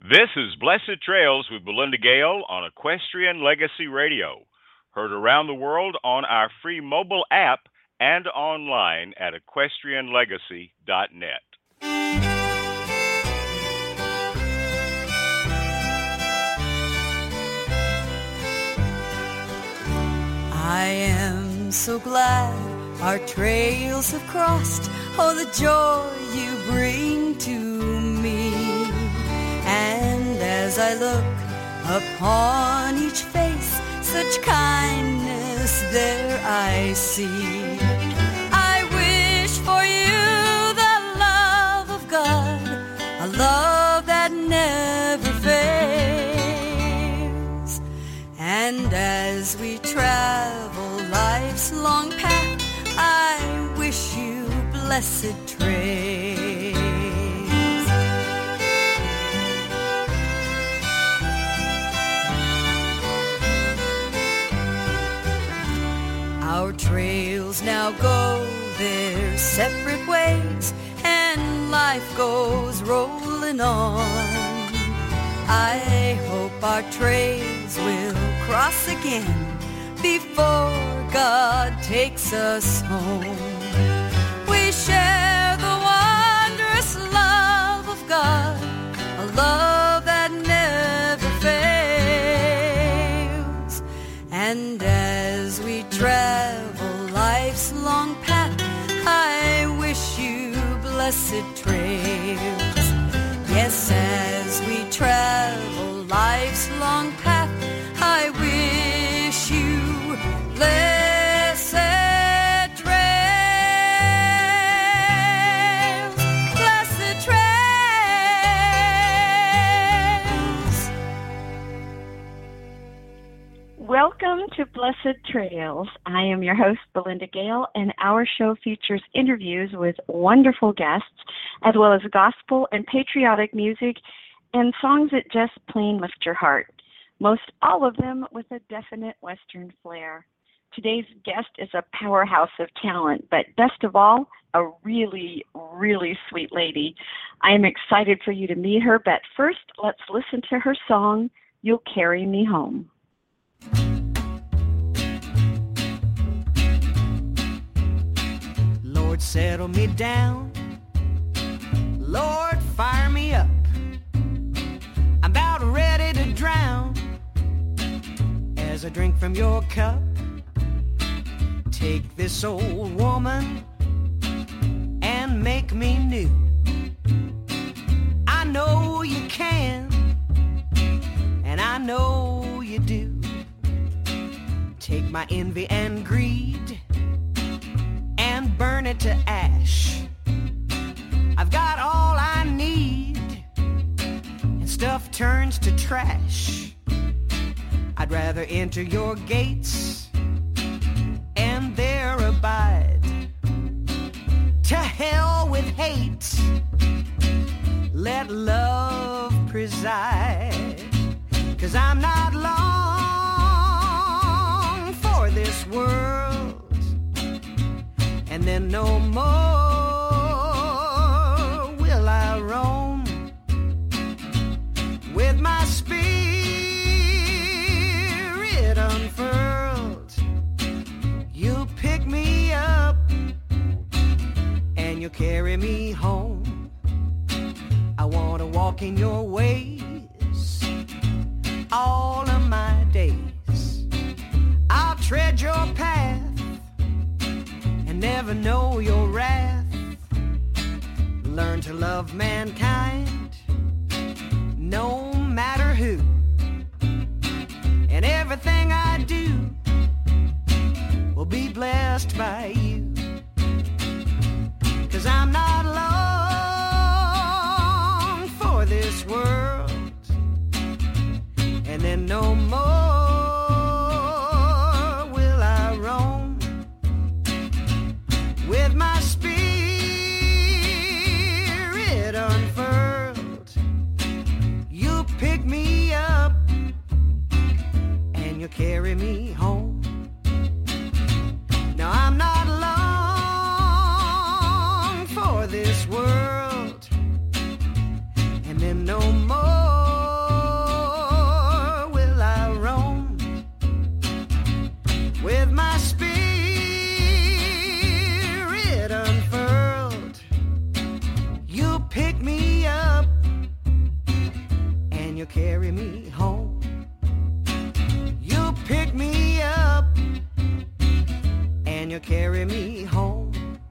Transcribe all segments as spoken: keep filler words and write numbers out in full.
This is Blessed Trails with Belinda Gale on Equestrian Legacy Radio. Heard around the world on our free mobile app and online at equestrian legacy dot net. I am so glad our trails have crossed. Oh, the joy you bring to me. And as I look upon each face, such kindness there I see. I wish for you the love of God, a love that never fails. And as we travel life's long path, I wish you blessed trails. Our trails now go their separate ways, and life goes rolling on. I hope our trails will cross again before God takes us home. We share the wondrous love of God, a love that never fails. And as we travel life's long path, I wish you blessed trails. Yes, as we travel life's long path, I wish you blessed trails, blessed trails. Welcome to Blessed Trails. I am your host, Belinda Gale, and our show features interviews with wonderful guests, as well as gospel and patriotic music and songs that just plain lift your heart, most all of them with a definite Western flair. Today's guest is a powerhouse of talent, but best of all, a really, really sweet lady. I am excited for you to meet her, but first, let's listen to her song, You'll Carry Me Home. Lord, settle me down. Lord, fire me up. I'm about ready to drown as I drink from your cup. Take this old woman and make me new. I know you can, and I know you do. Take my envy and greed and burn it to ash. I've got all I need, and stuff turns to trash. I'd rather enter your gates and there abide. To hell with hate, let love preside. 'Cause I'm not long for this world, and then no more will I roam with my spirit unfurled. You'll pick me up and you'll carry me home. I want to walk in your ways all of my days. I'll tread your path and never know your wrath. Learn to love mankind, no matter who. And everything I do will be blessed by you. 'Cause I'm not long for this world, and then no more will I roam with my spirit unfurled. You'll pick me up and you'll carry me home. Now I'm not long for this world, and then no more you carry me home. You pick me up and you carry me home.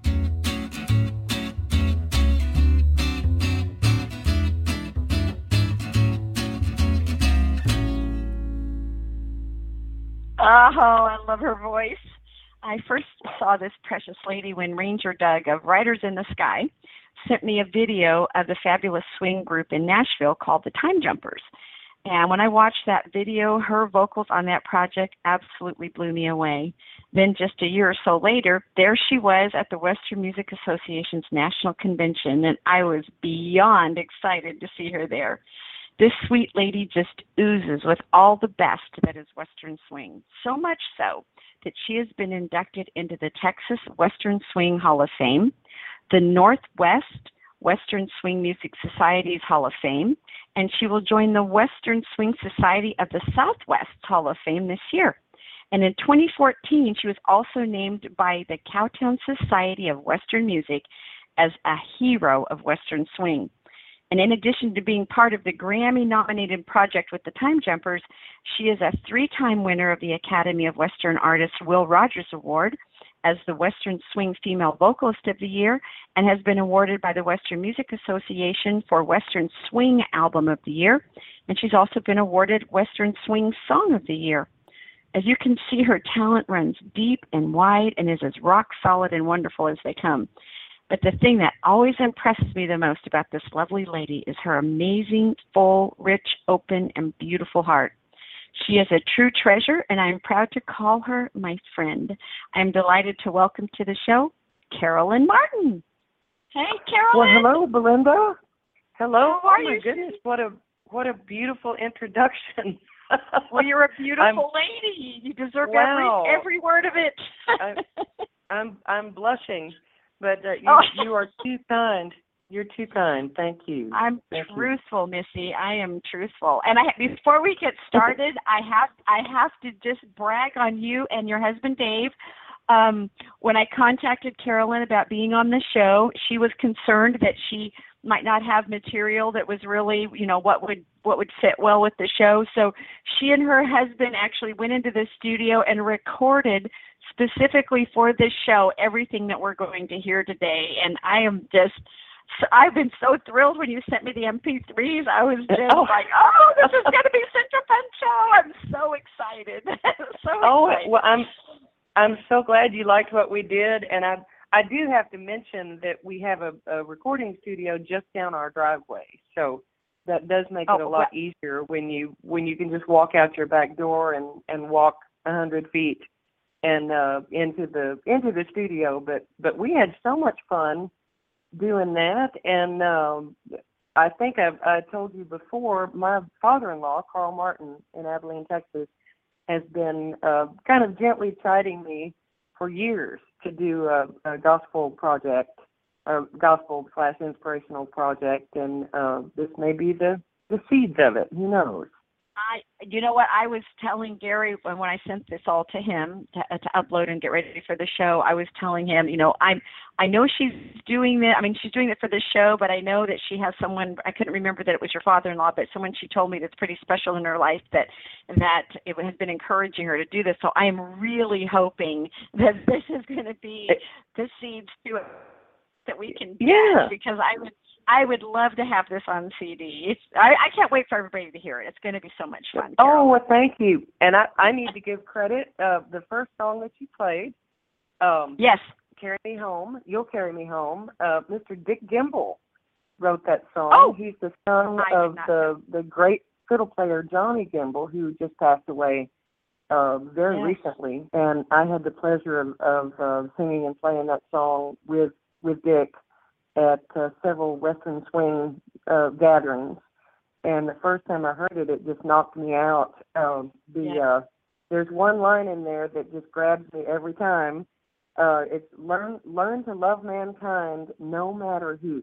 Oh, I love her voice. I first saw this precious lady when Ranger Doug of Riders in the Sky sent me a video of the fabulous swing group in Nashville called the Time Jumpers. And when I watched that video, her vocals on that project absolutely blew me away. Then just a year or so later, there she was at the Western Music Association's National Convention, and I was beyond excited to see her there. This sweet lady just oozes with all the best that is Western swing, so much so that she has been inducted into the Texas Western Swing Hall of Fame, the Northwest Western Swing Music Society's Hall of Fame, and she will join the Western Swing Society of the Southwest Hall of Fame this year. And in twenty fourteen, she was also named by the Cowtown Society of Western Music as a hero of Western swing. And in addition to being part of the Grammy-nominated project with the Time Jumpers, she is a three-time winner of the Academy of Western Artists Will Rogers Award as the Western Swing Female Vocalist of the Year, and has been awarded by the Western Music Association for Western Swing Album of the Year. And she's also been awarded Western Swing Song of the Year. As you can see, her talent runs deep and wide and is as rock solid and wonderful as they come. But the thing that always impresses me the most about this lovely lady is her amazing, full, rich, open, and beautiful heart. She is a true treasure, and I'm proud to call her my friend. I'm delighted to welcome to the show, Carolyn Martin. Hey, Carolyn. Well, hello, Belinda. Hello. How are oh my you? goodness, what a what a beautiful introduction. Well, you're a beautiful I'm, lady. You deserve wow. every every word of it. I, I'm I'm blushing, but uh, you Oh. you are too kind. You're too kind. Thank you. I'm Thank truthful, you. Missy. I am truthful. And I before we get started, I have I have to just brag on you and your husband Dave. Um, when I contacted Carolyn about being on the show, she was concerned that she might not have material that was really, you know, what would what would fit well with the show. So she and her husband actually went into the studio and recorded specifically for this show everything that we're going to hear today. And I am just So I've been so thrilled when you sent me the M P threes. I was just oh. like, oh, this is going to be such a fun show. I'm so excited. so Oh, excited. well, I'm I'm so glad you liked what we did, and I I do have to mention that we have a, a recording studio just down our driveway, so that does make oh, it a lot well, easier when you when you can just walk out your back door and and walk a hundred feet and uh, into the into the studio. But but we had so much fun doing that, and um, I think I've I told you before, my father-in-law, Carl Martin, in Abilene, Texas, has been uh, kind of gently chiding me for years to do a, a gospel project, a gospel slash inspirational project, and uh, this may be the, the seeds of it. Who knows? I, you know what, I was telling Gary when, when I sent this all to him to, to upload and get ready for the show, I was telling him, you know, I'm, I know she's doing it. I mean, she's doing it for the show, but I know that she has someone, I couldn't remember that it was your father-in-law, but someone she told me that's pretty special in her life that, that it has been encouraging her to do this. So I am really hoping that this is going to be the seeds to it that we can get, yeah. because I would, I would love to have this on C D. It's, I, I can't wait for everybody to hear it. It's going to be so much fun. Carol. Oh, well, thank you. And I, I need to give credit. Uh, the first song that you played, um, yes, Carry Me Home, You'll Carry Me Home, uh, Mister Dick Gimble wrote that song. Oh, he's the son I of the, the great fiddle player Johnny Gimble, who just passed away uh, very yes. recently. And I had the pleasure of, of uh, singing and playing that song with, with Dick at uh, several Western swing uh, gatherings, and the first time I heard it, it just knocked me out. Um, the yeah. uh, there's one line in there that just grabs me every time. Uh, it's learn learn to love mankind no matter who,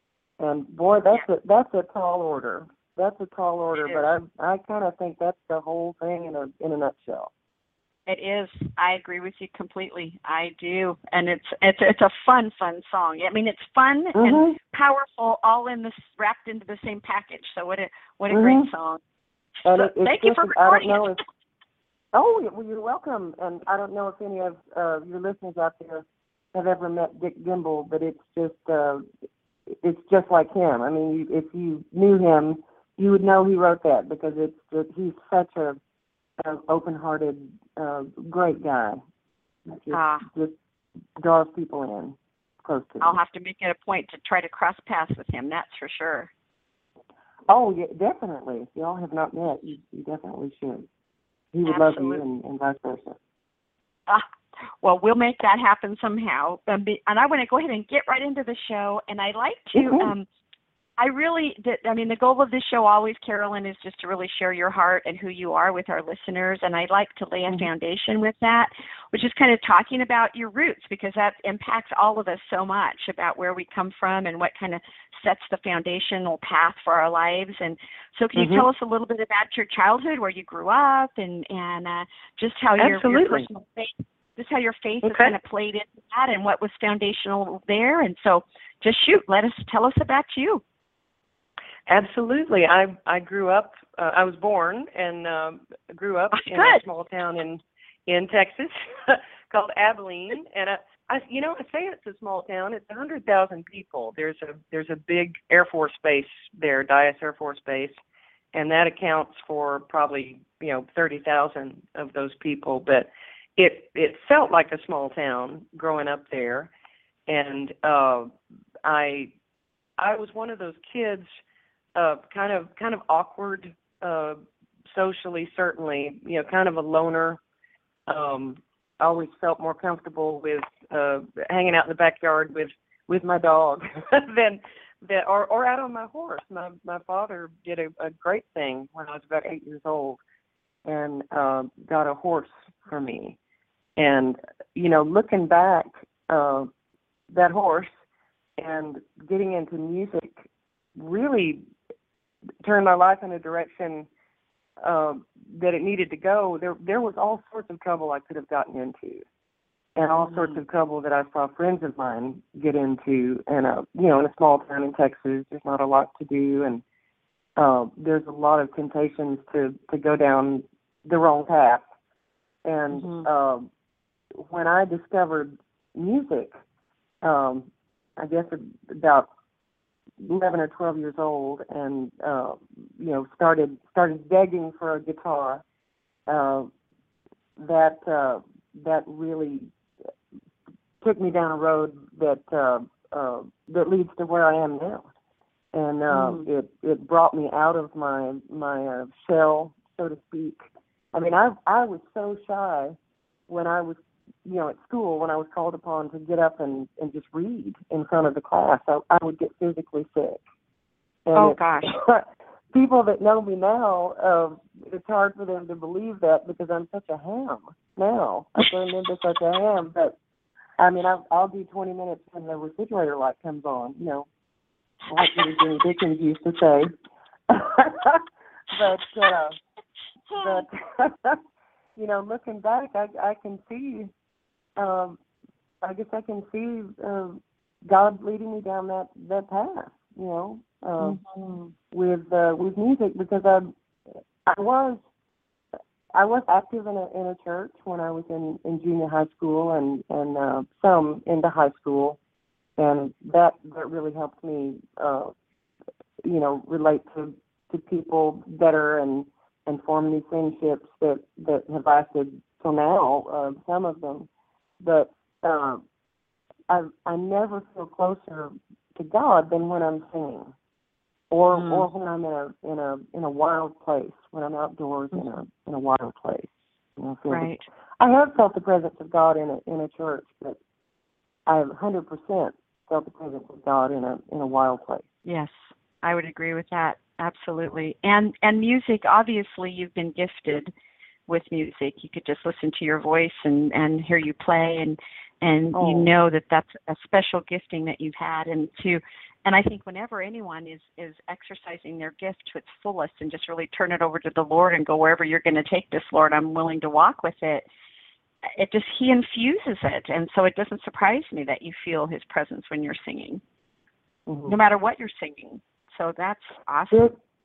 and boy, that's yeah. a that's a tall order. That's a tall order, It but I I kind of think that's the whole thing in a in a nutshell. It is. I agree with you completely. I do, and it's it's it's a fun, fun song. I mean, it's fun mm-hmm. and powerful, all in this wrapped into the same package. So what a what a mm-hmm. great song. And so it, it's thank you just, for I don't recording know it. if, oh, well, you're welcome. And I don't know if any of uh, your listeners out there have ever met Dick Gimbel, but it's just, uh, it's just like him. I mean, you, if you knew him, you would know he wrote that because it's just, he's such a, a open-hearted, uh, great guy. Just, Ah. just draws people in close to him. I'll have to make it a point to try to cross paths with him, that's for sure. Oh, yeah, definitely. If y'all have not met, you, you definitely should. He would Absolutely. love you and, and vice versa. Ah, well, we'll make that happen somehow. Um, be, and I want to go ahead and get right into the show. And I like to, Mm-hmm. um, I really, did, I mean, the goal of this show always, Carolyn, is just to really share your heart and who you are with our listeners. And I like to lay a Mm-hmm. foundation with that, which is kind of talking about your roots, because that impacts all of us so much about where we come from and what kind of sets the foundational path for our lives. And so can you Mm-hmm. tell us a little bit about your childhood, where you grew up, and, and uh, just how your, your personal faith, just how your faith Okay. has kind of played into that and what was foundational there. And so just shoot, let us, tell us about you. Absolutely. I I grew up. Uh, I was born and um, grew up That's in good. a small town in in Texas called Abilene. And I, I, you know, I say it's a small town. It's a hundred thousand people. There's a there's a big Air Force base there, Dyess Air Force Base, and that accounts for probably you know thirty thousand of those people. But it it felt like a small town growing up there, and uh, I I was one of those kids. Uh, kind of, kind of awkward, uh, socially, certainly. You know, kind of a loner. Um, I always felt more comfortable with uh, hanging out in the backyard with, with my dog than that, or, or out on my horse. My my father did a, a great thing when I was about eight years old, and uh, got a horse for me. And you know, looking back, uh, that horse and getting into music really turned my life in a direction uh, that it needed to go. There, there was all sorts of trouble I could have gotten into, and all Mm-hmm. sorts of trouble that I saw friends of mine get into. And uh, you know, in a small town in Texas, there's not a lot to do, and uh, there's a lot of temptations to to go down the wrong path. And Mm-hmm. uh, when I discovered music, um, I guess about eleven or twelve years old, and uh, you know started started begging for a guitar. Uh, that uh, that really took me down a road that uh, uh, that leads to where I am now, and uh, Mm. it it brought me out of my my uh, shell, so to speak. I mean, I I was so shy when I was you know, at school, when I was called upon to get up and, and just read in front of the class, I, I would get physically sick. And Oh, it, gosh. People that know me now, uh, it's hard for them to believe that because I'm such a ham now. I turned into such a ham. But, I mean, I'll, I'll do twenty minutes when the refrigerator light comes on, you know, like Jimmy Dickens used to say. but, uh, but you know, looking back, I, I can see Um, I guess I can see uh, God leading me down that, that path, you know, uh, mm-hmm. with uh, with music, because I I was I was active in a in a church when I was in, in junior high school and and uh, some into high school, and that that really helped me, uh, you know, relate to, to people better and, and form new friendships that, that have lasted till now. Uh, some of them. But uh, I I never feel closer to God than when I'm singing, or mm. or when I'm in a in a in a wild place, when I'm outdoors mm. in a in a wild place. You know, right. The, I have felt the presence of God in a in a church, but I've one hundred percent felt the presence of God in a in a wild place. Yes, I would agree with that. Absolutely. And and music, obviously, you've been gifted with music. You could just listen to your voice and, and hear you play, and and oh. you know that that's a special gifting that you've had. And to and I think whenever anyone is is exercising their gift to its fullest and just really turn it over to the Lord and go, wherever you're going to take this, Lord, I'm willing to walk with it. It just He infuses it, and so it doesn't surprise me that you feel His presence when you're singing, mm-hmm. no matter what you're singing. So that's awesome. It,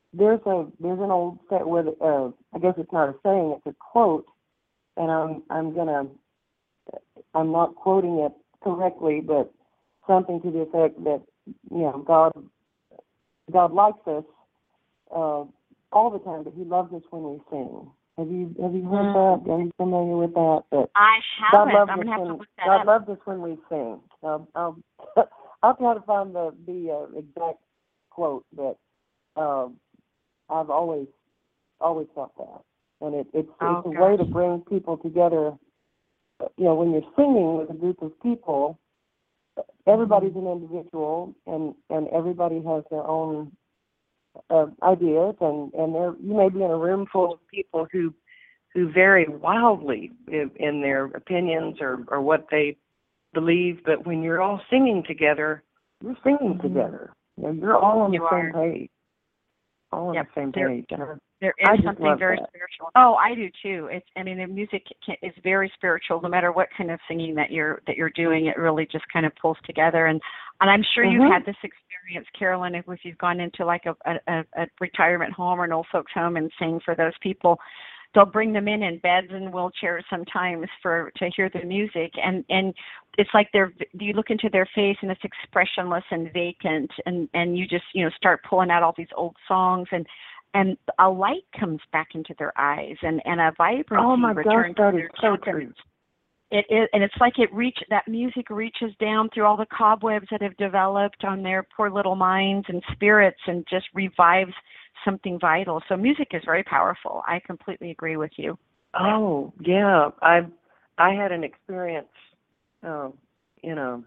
there's a there's an old set with uh, I guess it's not a saying, it's a quote, and I'm I'm gonna I'm not quoting it correctly, but something to the effect that, you know, God God likes us uh, all the time, but He loves us when we sing. Have you have you heard mm. that? Are you familiar with that? But I haven't. God loves I'm us gonna have when, to look that God up. loves us when we sing. Um, I'll I'll try to find the the uh, exact quote, but uh, I've always always felt that, and it, it's oh, it's a gosh. way to bring people together. You know, when you're singing with a group of people, everybody's an individual, and, and everybody has their own uh, ideas, and and there you may be in a room full of people who who vary wildly in, in their opinions or, or what they believe, but when you're all singing together, you're singing mm-hmm. together. You know, you're all on you the are. same page. All on yep. the same there, page. And there I is just something love very that. spiritual. Oh, I do too. It's I mean, the music can, is very spiritual. No matter what kind of singing that you're that you're doing, it really just kind of pulls together. And and I'm sure mm-hmm. you've had this experience, Carolyn, if you've gone into like a, a, a retirement home or an old folks home and sing for those people. They'll bring them in in beds and wheelchairs sometimes for to hear the music, and and it's like they're you look into their face and it's expressionless and vacant, and and you just you know start pulling out all these old songs, and and a light comes back into their eyes, and and a vibrancy oh my returns gosh, that to is their so countenance. true. It is, and it's like it reach that music reaches down through all the cobwebs that have developed on their poor little minds and spirits, and just revives something vital. So music is very powerful. I completely agree with you. Oh yeah, I I had an experience uh, in a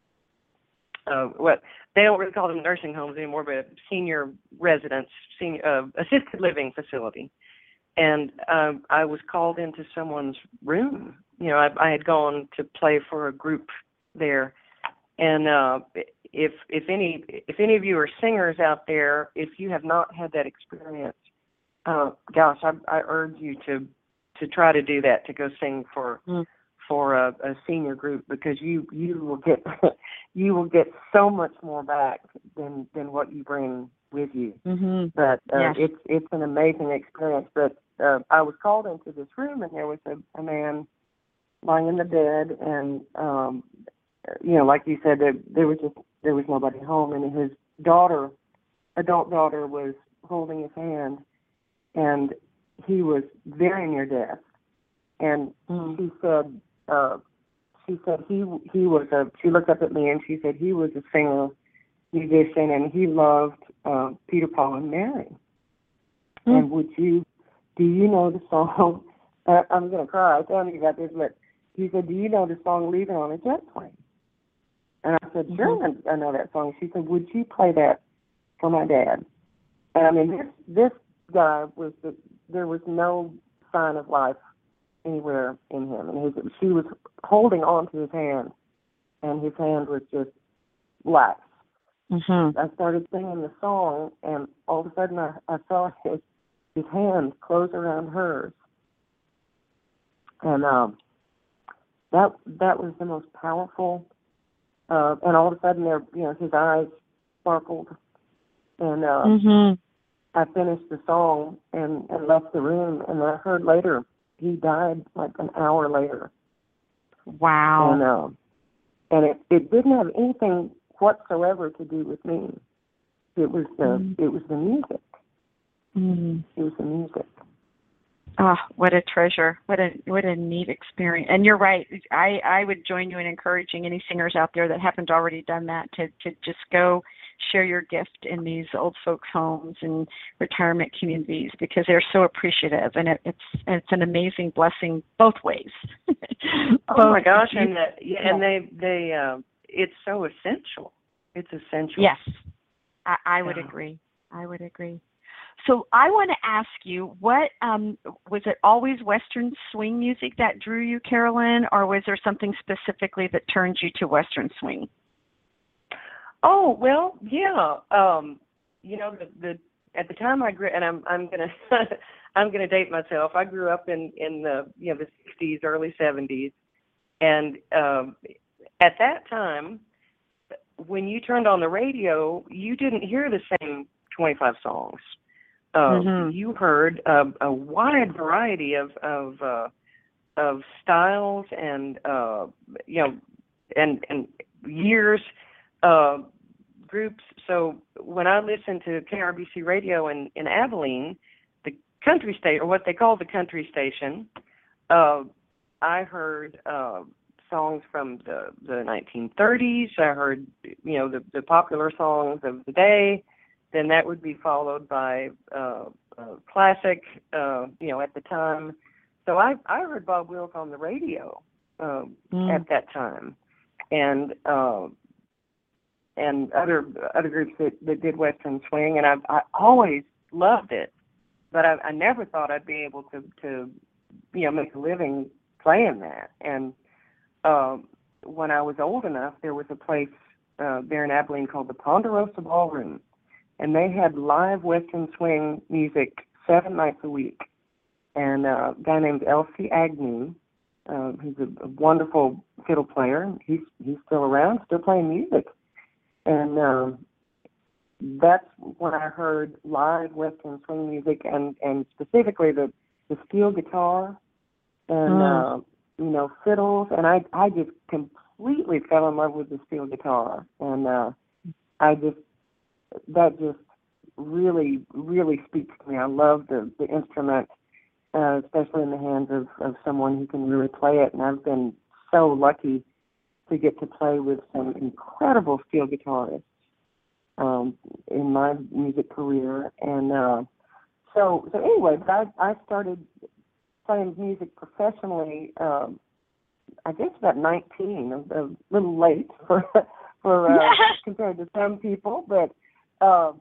uh, what they don't really call them nursing homes anymore, but senior residence, senior uh, assisted living facility, and um, I was called into someone's room. You know, I, I had gone to play for a group there, and uh, if if any if any of you are singers out there, if you have not had that experience, uh, gosh, I, I urge you to to try to do that, to go sing for mm. for a, a senior group, because you you will get you will get so much more back than than what you bring with you. Mm-hmm. But uh, yes. it's it's an amazing experience. But uh, I was called into this room, and there was a, a man lying in the bed, and um, you know, like you said, there, there was just there was nobody home, and his daughter, adult daughter, was holding his hand, and he was very near death. And mm. she said, uh, she said he he was a. She looked up at me and she said he was a singer, musician, and he loved uh, Peter, Paul, and Mary. Mm. And would you, do you know the song? Uh, I'm gonna cry telling you about this, but he said, do you know the song "Leaving on a Jet Plane"? And I said, sure, mm-hmm. I know that song. She said, would you play that for my dad? And I mean, this this guy was the, there was no sign of life anywhere in him, and his, she was holding on to his hand, and his hand was just lax. Mm-hmm. I started singing the song, and all of a sudden I, I saw his his hand close around hers, and um, that that was the most powerful. Uh, and all of a sudden, there, you know, his eyes sparkled, and uh, mm-hmm. I finished the song and, and left the room. And I heard later he died like an hour later. Wow! And uh, and it, it didn't have anything whatsoever to do with me. It was the mm-hmm. it was the music. Mm-hmm. It was the music. Oh, what a treasure. What a what a neat experience. And you're right. I, I would join you in encouraging any singers out there that haven't already done that to, to just go share your gift in these old folks' homes and retirement communities, because they're so appreciative, and it, it's it's an amazing blessing both ways. Oh my gosh, and the, yeah, and they they uh, it's so essential. It's essential. Yes, I, I would yeah. agree. I would agree. So I want to ask you, what um, was it always Western swing music that drew you, Carolyn, or was there something specifically that turned you to Western swing? Oh well, yeah. Um, you know, the, the at the time I grew, and I'm I'm gonna I'm gonna date myself. I grew up in in the you know the sixties, early seventies, and um, at that time, when you turned on the radio, you didn't hear the same twenty-five songs. uh, Mm-hmm. you heard a, a wide variety of of uh, of styles and uh, you know and and years uh, groups. So when I listened to K R B C Radio in, in Abilene, the country station, or what they call the country station, uh, I heard uh, songs from the, the nineteen thirties. I heard, you know, the, the popular songs of the day. Then that would be followed by uh, uh, classic, uh, you know, at the time. So I I heard Bob Wills on the radio uh, Mm. at that time, and uh, and other other groups that, that did Western swing, and I I always loved it, but I, I never thought I'd be able to to you know make a living playing that. And uh, when I was old enough, there was a place uh, there in Abilene called the Ponderosa Ballroom, and they had live Western swing music seven nights a week. And uh, a guy named Elsie Agnew, uh, who's a, a wonderful fiddle player. He's he's still around, still playing music. And um, that's when I heard live Western swing music, and, and specifically the, the steel guitar and Mm. uh, you know fiddles. And I I just completely fell in love with the steel guitar, and uh, I just that just really really speaks to me. I love the the instrument. Uh, especially in the hands of, of someone who can really play it. And I've been so lucky to get to play with some incredible steel guitarists um, in my music career. And uh, so, so anyway, but I, I started playing music professionally, um, I guess about nineteen, a, a little late for, for uh, compared to some people. But uh,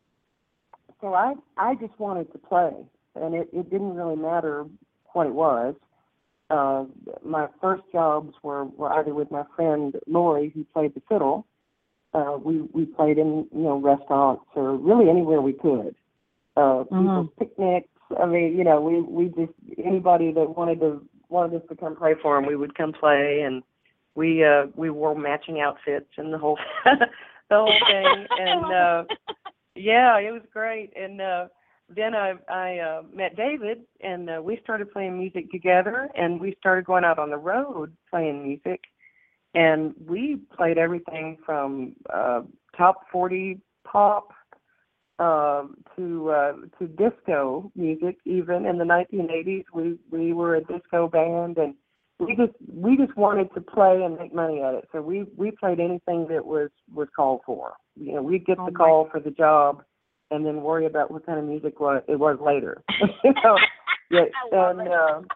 so I, I just wanted to play. And it, it didn't really matter what it was. Uh, my first jobs were, were either with my friend Lori, who played the fiddle. Uh, we we played in you know restaurants or really anywhere we could. Uh, Mm-hmm. People's picnics. I mean, you know, we, we just anybody that wanted to wanted us to come play for them, we would come play, and we uh, we wore matching outfits and the whole the whole thing. And uh, yeah, it was great. And uh, Then I, I uh, met David, and uh, we started playing music together, and we started going out on the road playing music, and we played everything from uh, top forty pop uh, to uh, to disco music. Even in the nineteen eighties, we we were a disco band, and we just we just wanted to play and make money at it. So we we played anything that was was called for. You know, we'd get Oh the my- call for the job, and then worry about what kind of music was, it was later. you know? Yeah, I love and, it.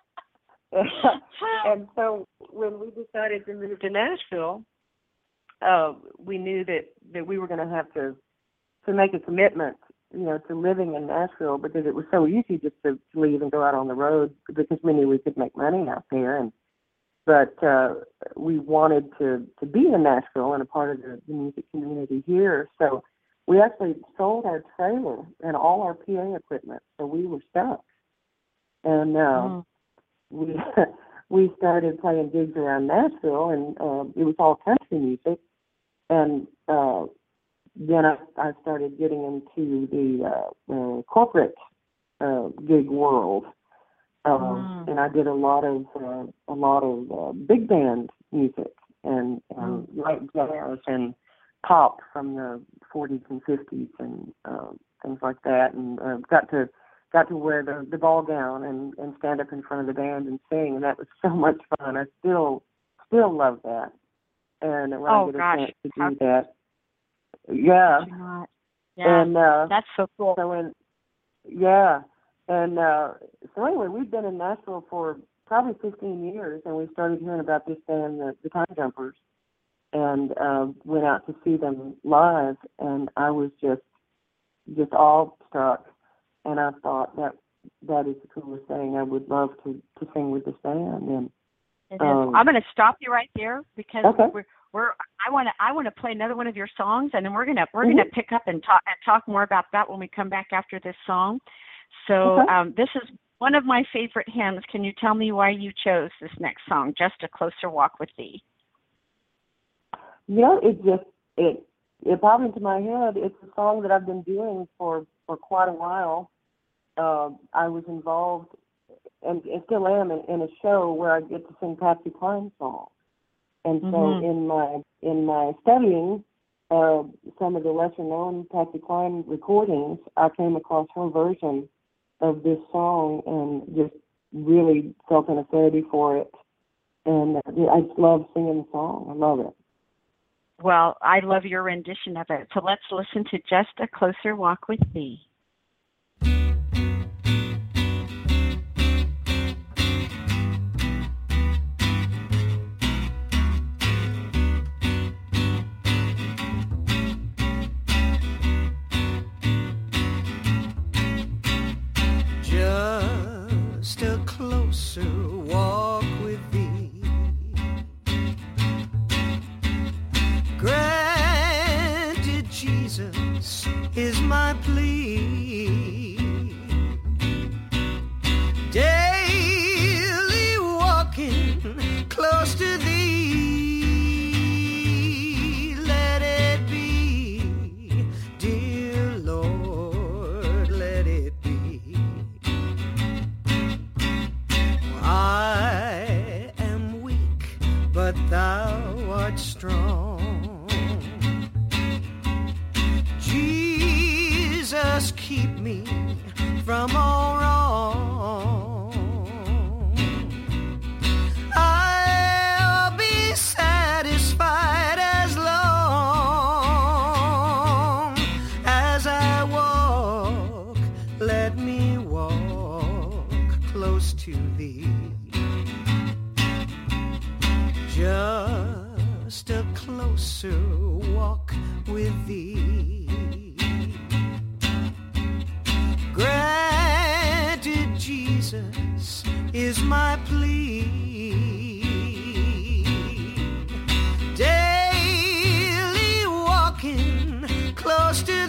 uh, and so when we decided to move to Nashville, uh, we knew that, that we were going to have to to make a commitment, you know, to living in Nashville, because it was so easy just to leave and go out on the road, because we knew we could make money out there. And but uh, we wanted to, to be in Nashville and a part of the, the music community here. So we actually sold our trailer and all our P A equipment, so we were stuck. And uh, Mm. we we started playing gigs around Nashville, and uh, it was all country music. And uh, then I, I started getting into the uh, uh, corporate uh, gig world, um, Mm. and I did a lot of uh, a lot of uh, big band music and, and light jazz and pop from the forties and fifties and uh, things like that, and uh, got to got to wear the, the ball gown and, and stand up in front of the band and sing, and that was so much fun. I still still love that, and when Oh, I get gosh. a chance to How do that, yeah, could you not? Yeah, and uh, that's so cool. so in yeah, and uh, so anyway, we've been in Nashville for probably fifteen years, and we started hearing about this band, the, the Time Jumpers, and uh, went out to see them live, and I was just just awestruck, and I thought that that is the coolest thing. I would love to, to sing with this band. And It is. um, I'm going to stop you right there because Okay. we're we're I want to I want to play another one of your songs, and then we're gonna we're Mhm. gonna pick up and talk and talk more about that when we come back after this song. So Okay. um, this is one of my favorite hymns. Can you tell me why you chose this next song, Just a Closer Walk with Thee? you know, it just it it popped into my head. It's a song that I've been doing for, for quite a while, uh, I was involved, and, and still am, in, in a show where I get to sing Patsy Cline songs. And so Mm-hmm. in my in my studying uh, some of the lesser-known Patsy Cline recordings, I came across her version of this song and just really felt an affinity for it. And uh, I just love singing the song. I love it. Well, I love your rendition of it. So let's listen to Just a Closer Walk with Thee. Just a closer walk with thee, granted Jesus is my plea, daily walking close to thee, let it be, dear Lord, let it be. I am weak, but thou art strong. Jesus, keep me from all wrong. I'll be satisfied as long as I walk. Let me walk close to thee. Just a closer walk with thee, granted Jesus is my plea, daily walking close to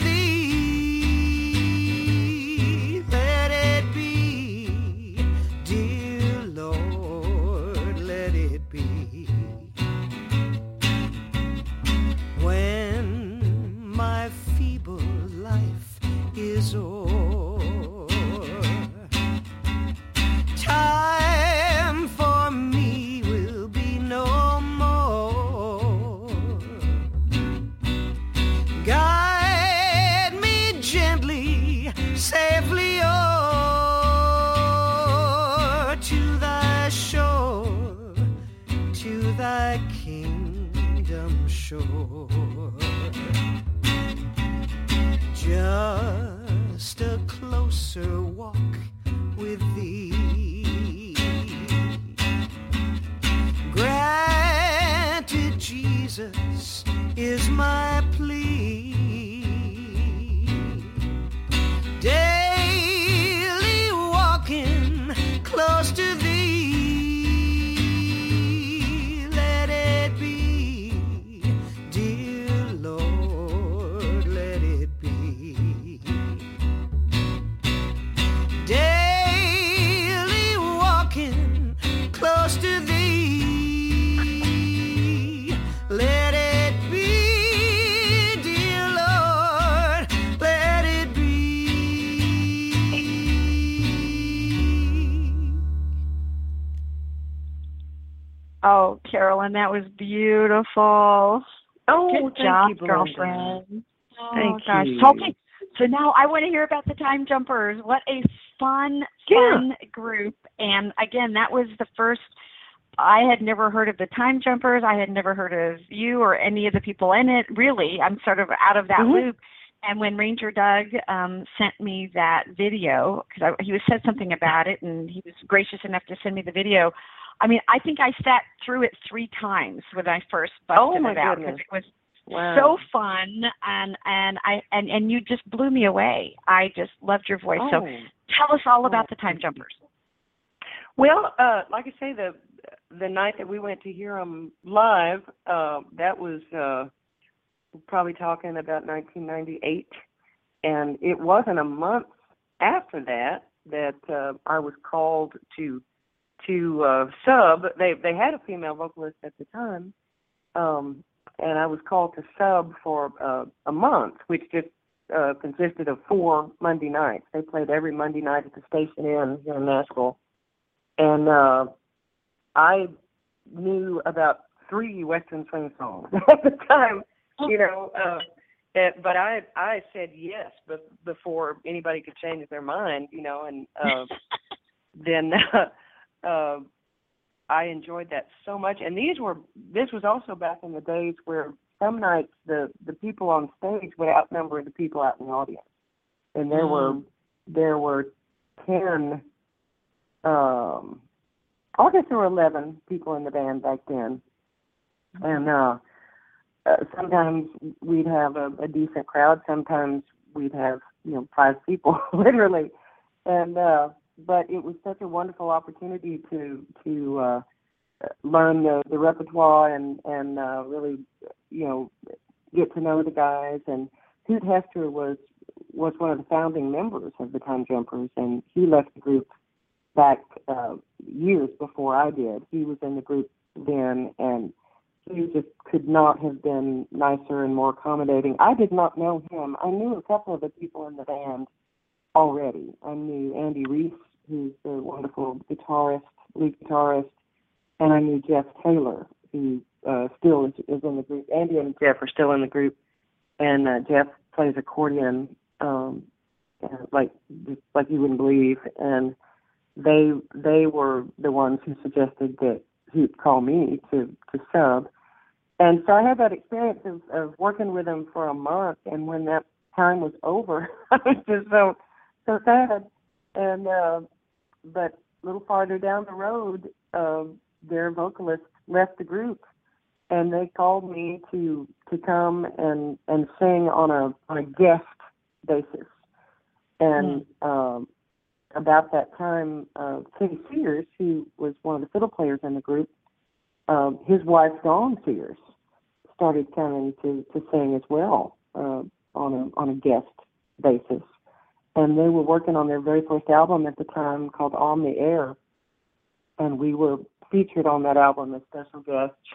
thee, let it be, dear Lord, let it be. When my feeble life is o'er, time for me will be no more. Guide me gently, safely o'er to thy shore, to thy kingdom shore. Just a closer walk with thee, granted Jesus is my plea, daily walking close to thee, let it be, dear Lord, let it be. Daily walking close to thee, let it be, dear Lord, let it be. Oh, Carolyn, that was beautiful. Oh, Good thank job, you, Belinda. girlfriend. Oh, Thank gosh. you. So, okay, so now I want to hear about the Time Jumpers. What a fun, Yeah. fun group. And again, that was the first, I had never heard of the Time Jumpers. I had never heard of you or any of the people in it. Really, I'm sort of out of that Mhm. loop. And when Ranger Doug um, sent me that video, because he was said something about it, and he was gracious enough to send me the video. I mean, I think I sat through it three times when I first busted Oh, my it out, goodness. because it was Wow. so fun, and and I and, and you just blew me away. I just loved your voice. Oh. So tell us all Oh, about the Time thank you. Jumpers. Well, uh, like I say, the the night that we went to hear them live, uh, that was uh, probably talking about nineteen ninety-eight, and it wasn't a month after that that uh, I was called to to uh, sub. They they had a female vocalist at the time, um, and I was called to sub for uh, a month, which just uh, consisted of four Monday nights. They played every Monday night at the Station Inn here in Nashville. And uh, I knew about three Western swing songs at the time, you know. Uh, it, but I I said yes but before anybody could change their mind, you know. And uh, then uh, uh, I enjoyed that so much. And these were this was also back in the days where some nights the, the people on stage would outnumber the people out in the audience, and there mm. were there were ten. Um, I guess there were eleven people in the band back then, and uh, uh, sometimes we'd have a, a decent crowd. Sometimes we'd have you know five people, literally, and uh, but it was such a wonderful opportunity to to uh, learn the, the repertoire and and uh, really you know get to know the guys. And Hoot Hester was was one of the founding members of the Time Jumpers, and he left the group back uh, years before I did. He was in the group then, and he just could not have been nicer and more accommodating. I did not know him. I knew a couple of the people in the band already. I knew Andy Reese, who's a wonderful guitarist, lead guitarist, and I knew Jeff Taylor, who uh, still is, is in the group. Andy and Jeff are still in the group, and uh, Jeff plays accordion um, like like you wouldn't believe, and They they were the ones who suggested that he'd call me to, to sub. And so I had that experience of, of working with him for a month, and when that time was over, I was just so, so sad. And uh, but a little farther down the road, uh, their vocalist left the group, and they called me to to come and, and sing on a on a guest basis. And mm. um about that time, uh, Kenny Sears, who was one of the fiddle players in the group, uh, his wife, Dawn Sears, started coming to, to sing as well uh, on a on a guest basis. And they were working on their very first album at the time called On the Air, and we were featured on that album as special guests.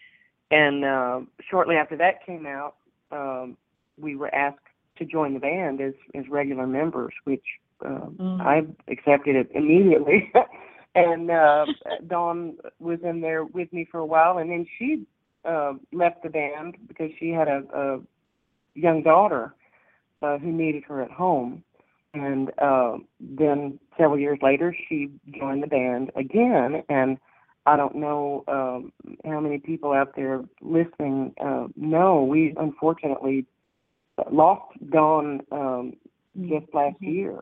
And uh, shortly after that came out, um, we were asked to join the band as, as regular members, which Uh, mm. I accepted it immediately. And uh, Dawn was in there with me for a while, and then she uh, left the band because she had a, a young daughter uh, who needed her at home. And uh, then several years later, she joined the band again. And I don't know um, how many people out there listening uh, know, we unfortunately lost Dawn um, just last mm-hmm. year.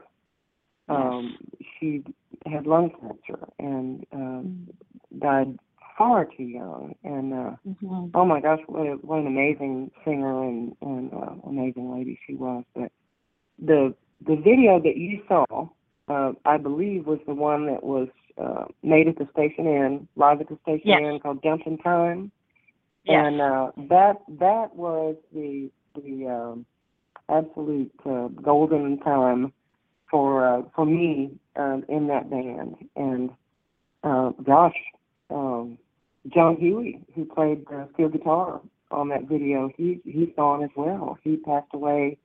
Um, she had lung cancer and uh, mm. died far too young. And uh, mm-hmm. oh my gosh, what, a, what an amazing singer and, and uh, amazing lady she was. But the the video that you saw, uh, I believe, was the one that was uh, made at the Station Inn, live at the Station yes. Inn, called Jumpin' Time. Yes. And uh, that that was the the um, absolute uh, golden time for uh, for me um, in that band. And uh, gosh, um, John Huey, who played uh, steel guitar on that video, he he's gone as well. He passed away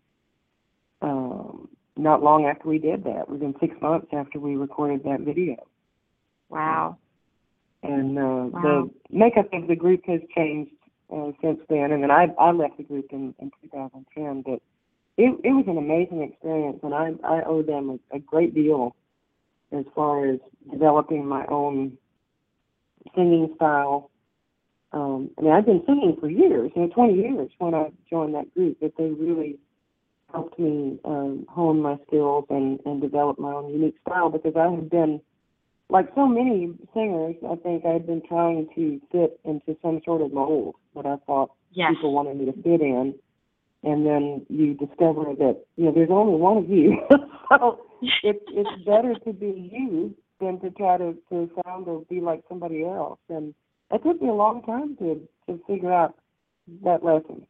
um, not long after we did that. Within six months after we recorded that video. Wow. And uh, wow. the makeup of the group has changed uh, since then. And then I I left the group in, in two thousand ten, but It, it was an amazing experience, and I, I owe them a, a great deal as far as developing my own singing style. Um, I mean, I've been singing for years, you know, twenty years when I joined that group, but they really helped me um, hone my skills and, and develop my own unique style, because I had been, like so many singers, I think I had been trying to fit into some sort of mold that I thought yes. people wanted me to fit in. And then you discover that, you know, there's only one of you. So it's it's better to be you than to try to, to sound or be like somebody else. And it took me a long time to, to figure out that lesson.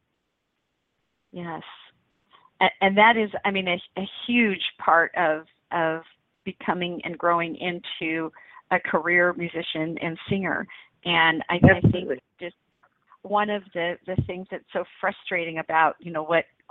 Yes. And, and that is, I mean, a, a huge part of of becoming and growing into a career musician and singer. And I, I think just one of the, the things that's so frustrating about, you know, what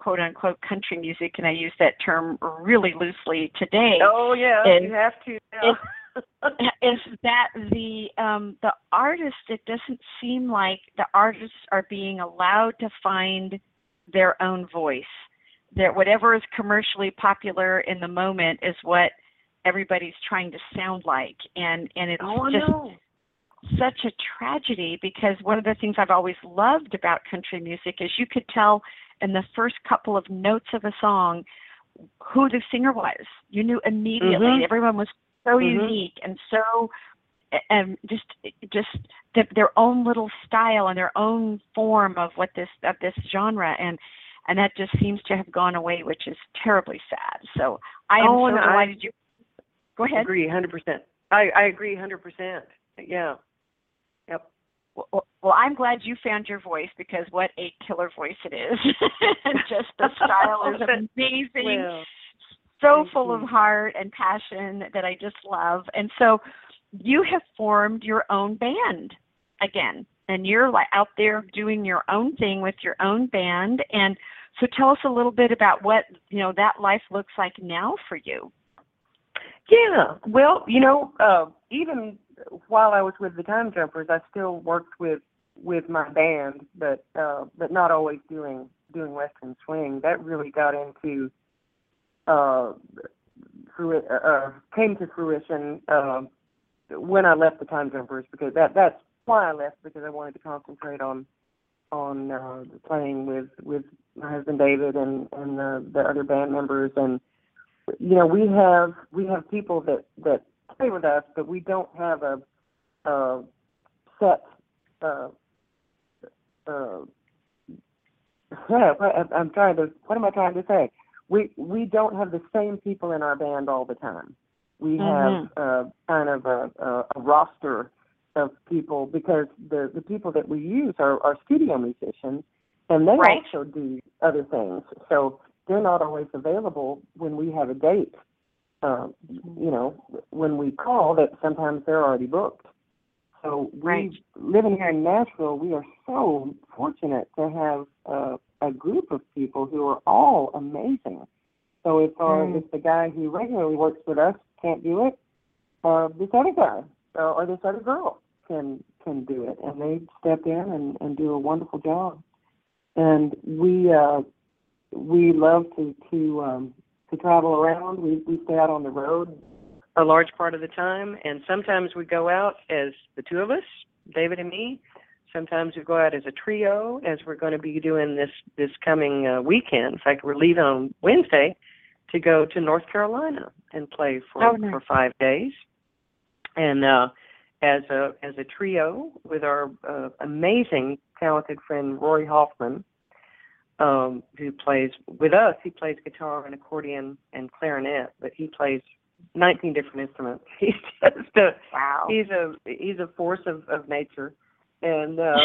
quote unquote country music, and I use that term really loosely today. Oh yeah, is, you have to. Yeah. is, is that the um, the artist? It doesn't seem like the artists are being allowed to find their own voice. That whatever is commercially popular in the moment is what everybody's trying to sound like, and and it's oh, just no. such a tragedy, because one of the things I've always loved about country music is you could tell in the first couple of notes of a song who the singer was. You knew immediately. Mm-hmm. Everyone was so mm-hmm. unique and so and just just the, their own little style and their own form of what this of this genre, and and that just seems to have gone away, which is terribly sad. So I am oh, so no, delighted I you. Go ahead. I agree, one hundred percent. I I agree, one hundred percent. Yeah. Yep. Well, well, I'm glad you found your voice, because what a killer voice it is. And just the style is amazing. Well, so full you. of heart and passion that I just love. And so you have formed your own band again, and you're like out there doing your own thing with your own band. And so tell us a little bit about what, you know, that life looks like now for you. Yeah. Well, you know, uh, even while I was with the Time Jumpers, I still worked with, with my band, but uh, but not always doing doing Western swing. That really got into uh, frui- uh, came to fruition uh, when I left the Time Jumpers, because that that's why I left, because I wanted to concentrate on on uh, playing with with my husband David and and the, the other band members. And you know, we have we have people that that play with us, but we don't have a, a set. Uh, uh, yeah, I'm trying to. What am I trying to say? We we don't have the same people in our band all the time. We Mm-hmm. have uh, kind of a, a, a roster of people, because the the people that we use are, are studio musicians, and they Right. also do other things. So they're not always available when we have a date. Um, you know, when we call, that sometimes they're already booked. So we, Right. living here in Nashville, we are so fortunate to have uh, a group of people who are all amazing. So if our, Mm. if the guy who regularly works with us can't do it, uh, this other guy uh, or this other girl can can do it, and they step in and, and do a wonderful job. And we uh, we love to to um, to travel around. We we stay out on the road a large part of the time, and sometimes we go out as the two of us, David and me. Sometimes we go out as a trio, as we're going to be doing this this coming uh, weekend. In fact, we're leaving on Wednesday to go to North Carolina and play for Oh, nice. for five days. And uh, as a as a trio with our uh, amazing talented friend Rory Hoffman, um, who plays with us. He plays guitar and accordion and clarinet, but he plays nineteen different instruments. He's just a Wow. he's a he's a force of, of nature, and uh,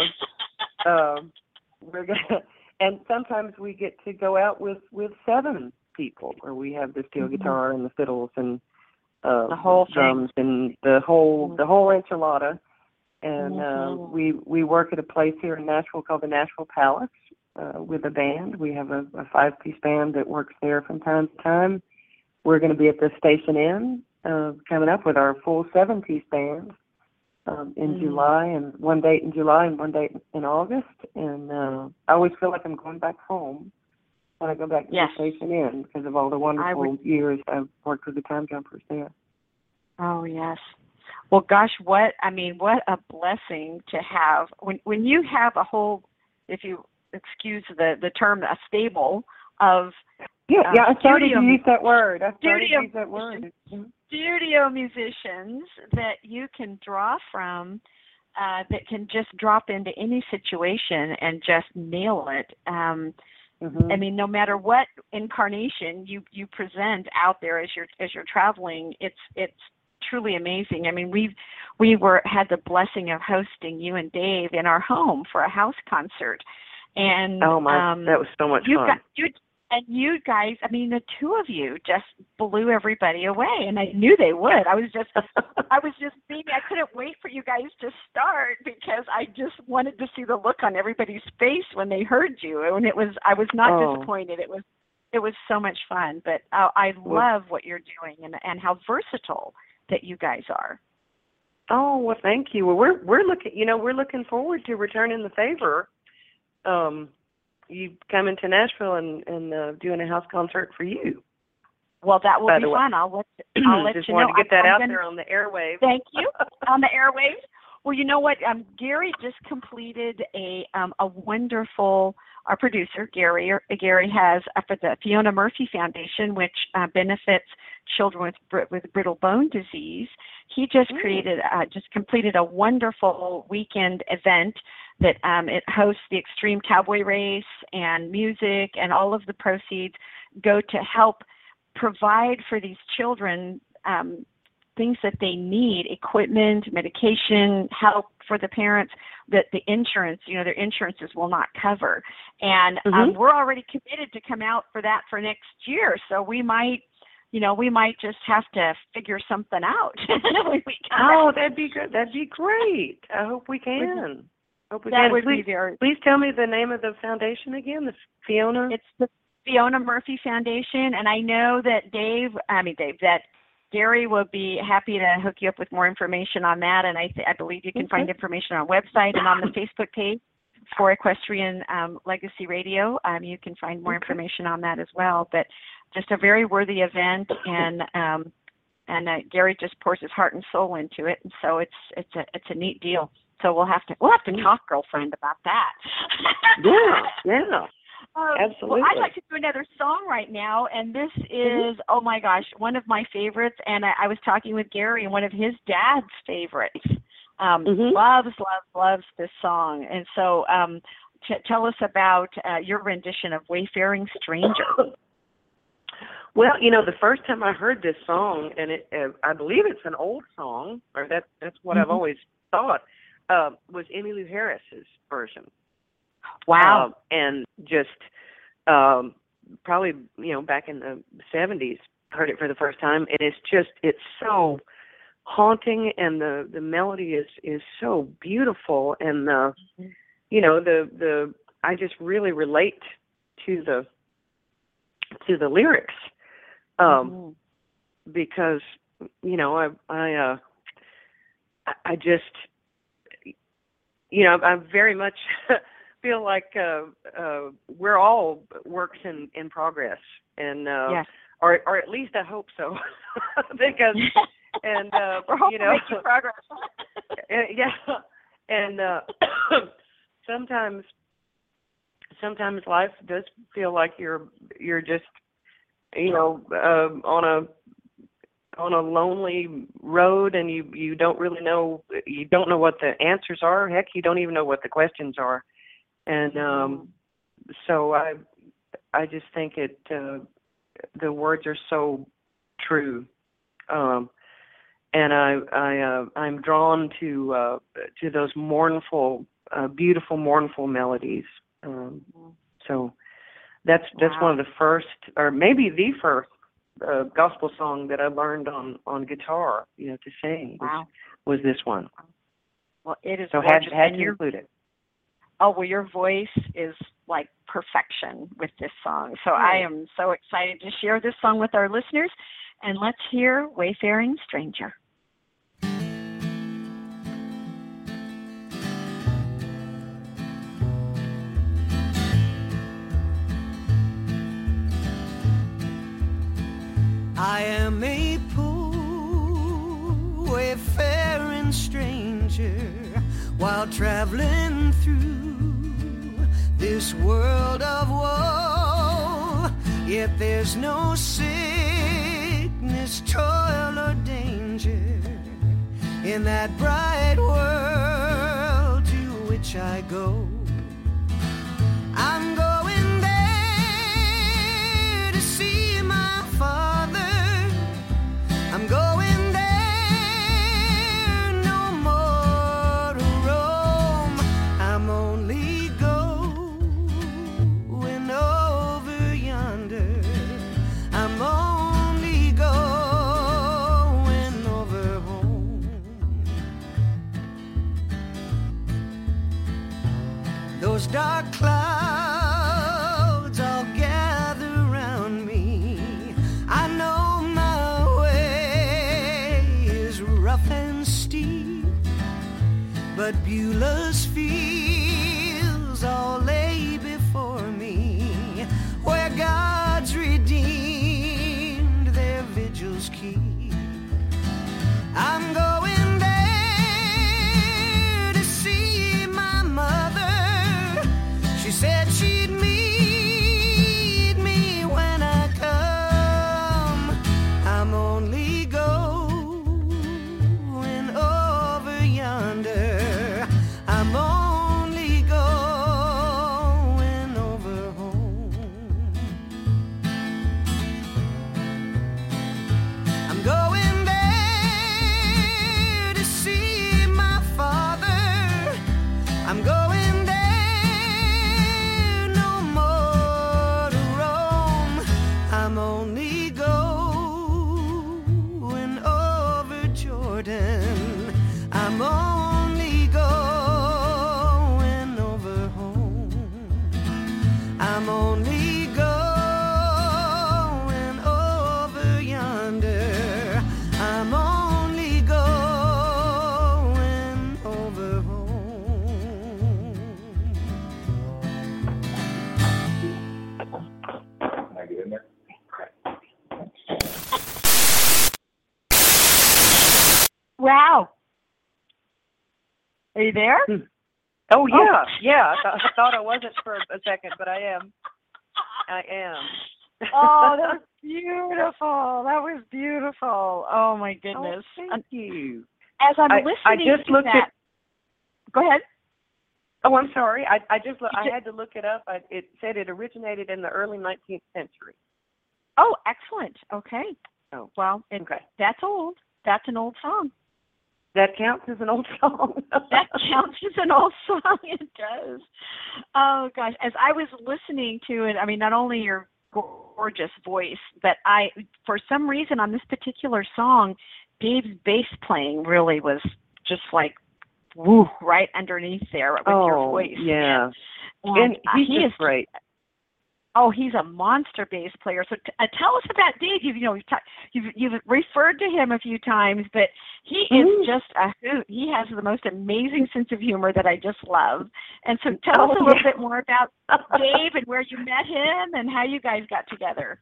um, we're gonna. And sometimes we get to go out with, with seven people, where we have the steel Mm-hmm. guitar and the fiddles and uh, The whole drums and the whole Mm-hmm. the whole enchilada. And Mhm. uh, we we work at a place here in Nashville called the Nashville Palace uh, with a band. We have a, a five-piece band that works there from time to time. We're going to be at the Station Inn uh, coming up with our full seven-piece band um, in Mhm. July, and one date in July and one date in August. And uh, I always feel like I'm going back home when I go back to Yes. the Station Inn, because of all the wonderful would- years I've worked with the Time Jumpers there. Oh, yes. Well, gosh, what, I mean, what a blessing to have. When when you have a whole, if you excuse the, the term, a stable of Yeah, uh, yeah, I started studio to use that word. I started studio to use that word. Mhm. studio musicians that you can draw from, uh, that can just drop into any situation and just nail it. Um, Mhm. I mean, no matter what incarnation you, you present out there as you're as you're traveling, it's it's truly amazing. I mean, we we were had the blessing of hosting you and Dave in our home for a house concert, and Oh my, um, that was so much you fun. got you And you guys, I mean, the two of you just blew everybody away, and I knew they would. I was just, I was just being, I couldn't wait for you guys to start because I just wanted to see the look on everybody's face when they heard you, and it was, I was not Oh. disappointed. It was, it was so much fun. But uh, I love what you're doing and and how versatile that you guys are. Oh, well, thank you. Well, we're we're looking, you know, we're looking forward to returning the favor. Um, you coming to Nashville and and uh, doing a house concert for you. Well, that will By be the way. fun. I'll let I'll let Just you wanted know. to get that I'm out gonna- there on the airwaves. Thank you. On the airwaves. Well, you know what? Um, Gary just completed a um, a wonderful. Our producer Gary or, Gary has uh, for the Fiona Murphy Foundation, which uh, benefits children with br- with brittle bone disease. He just Mm. created uh, just completed a wonderful weekend event that um, it hosts the Extreme Cowboy Race and music, and all of the proceeds go to help provide for these children um, things that they need, equipment, medication, help for the parents that the insurance, you know, their insurances will not cover. And um, Mhm. we're already committed to come out for that for next year. So we might, you know, we might just have to figure something out. when we come Oh, back. that'd be good. That'd be great. I hope we can. Hope we that can. would please, be very, please tell me the name of the foundation again. The Fiona. it's the Fiona Murphy Foundation. And I know that Dave, I mean, Dave, that Gary will be happy to hook you up with more information on that, and I, th- I believe you can Okay. find information on our website and on the Facebook page for Equestrian um, Legacy Radio. Um, you can find more Okay. information on that as well. But just a very worthy event, and um, and uh, Gary just pours his heart and soul into it, and so it's it's a it's a neat deal. So we'll have to we'll have to talk, girlfriend, about that. Yeah, yeah. Um, Absolutely. Well, I'd like to do another song right now, and this is, oh my gosh, one of my favorites. And I, I was talking with Gary, and one of his dad's favorites. Um, Mhm. Loves, loves, loves this song. And so um, t- tell us about uh, your rendition of Wayfaring Stranger. Well, you know, the first time I heard this song, and it, uh, I believe it's an old song, or that that's what I've Mhm. always thought, uh, was Emmylou Harris's version. Wow. Um, and just um, probably, you know, back in the seventies, heard it for the first time, and it's just, it's so haunting, and the, the melody is, is so beautiful, and the, you know, the, the, I just really relate to the, to the lyrics, um, Mhm. because, you know, I, I, uh, I- I just, you know, I very much feel like uh, uh, we're all works in, in progress, and uh, Yes. or or at least I hope so, because and uh, We're hoping you know, making progress. uh, yeah, and uh, sometimes sometimes life does feel like you're you're just you know uh, on a on a lonely road, and you you don't really know you don't know what the answers are. Heck, you don't even know what the questions are. And um, so I, I just think it. Uh, the words are so true, um, and I, I, uh, I'm drawn to uh, to those mournful, uh, beautiful, mournful melodies. Um, so that's that's Wow. one of the first, or maybe the first, uh, gospel song that I learned on, on guitar. You know, to sing was, Wow. was this one. Well, it is So had gorgeous. had and to your include it. Oh, well, your voice is like perfection with this song. So I am so excited to share this song with our listeners. And let's hear Wayfaring Stranger. I am a poor wayfaring stranger while traveling through this world of woe. Yet there's no sickness, toil, or danger in that bright world to which I go. I'm going there to see my Father. I'm going there, no more to roam. I'm only going over yonder those dark clouds all gather around me, I know my way is rough and steep, but Beulah's fields all lay before me, where God's redeemed their vigils keep. I'm going there to see my mother. She said she'd meet me when I come. I'm only going over yonder. I'm only going over home. I'm going there to see my father. I'm going there no more to roam. I'm only going over Jordan. I'm only going over home. I'm only going over yonder. I'm only going over home. Can I get in there? Wow. Are you there? Oh yeah, yeah. I, th- I thought I wasn't for a second, but I am. I am. Oh, that was beautiful. That was beautiful. Oh my Oh, goodness. thank And you. as I'm I- listening I just to looked that, at- go ahead. Oh, I'm sorry. I, I just lo- You I ju- had to look it up. I, it said it originated in the early nineteenth century. Oh, excellent. Okay. Oh, Well, it, okay. that's old. That's an old song. That counts as an old song. That counts as an old song. It does. Oh gosh, as I was listening to it, I mean, not only your gorgeous voice, but I, for some reason, on this particular song, Dave's bass playing really was just like, woo, right underneath there with oh, your voice. yeah. And, And uh, he's he just is great. Oh, he's a monster bass player. So t- uh, tell us about Dave. You've, you know, you've, ta- you've you've referred to him a few times, but he Mhm. is just a hoot. He has the most amazing sense of humor that I just love. And so tell Oh, us a little yeah. bit more about Dave and where you met him and how you guys got together.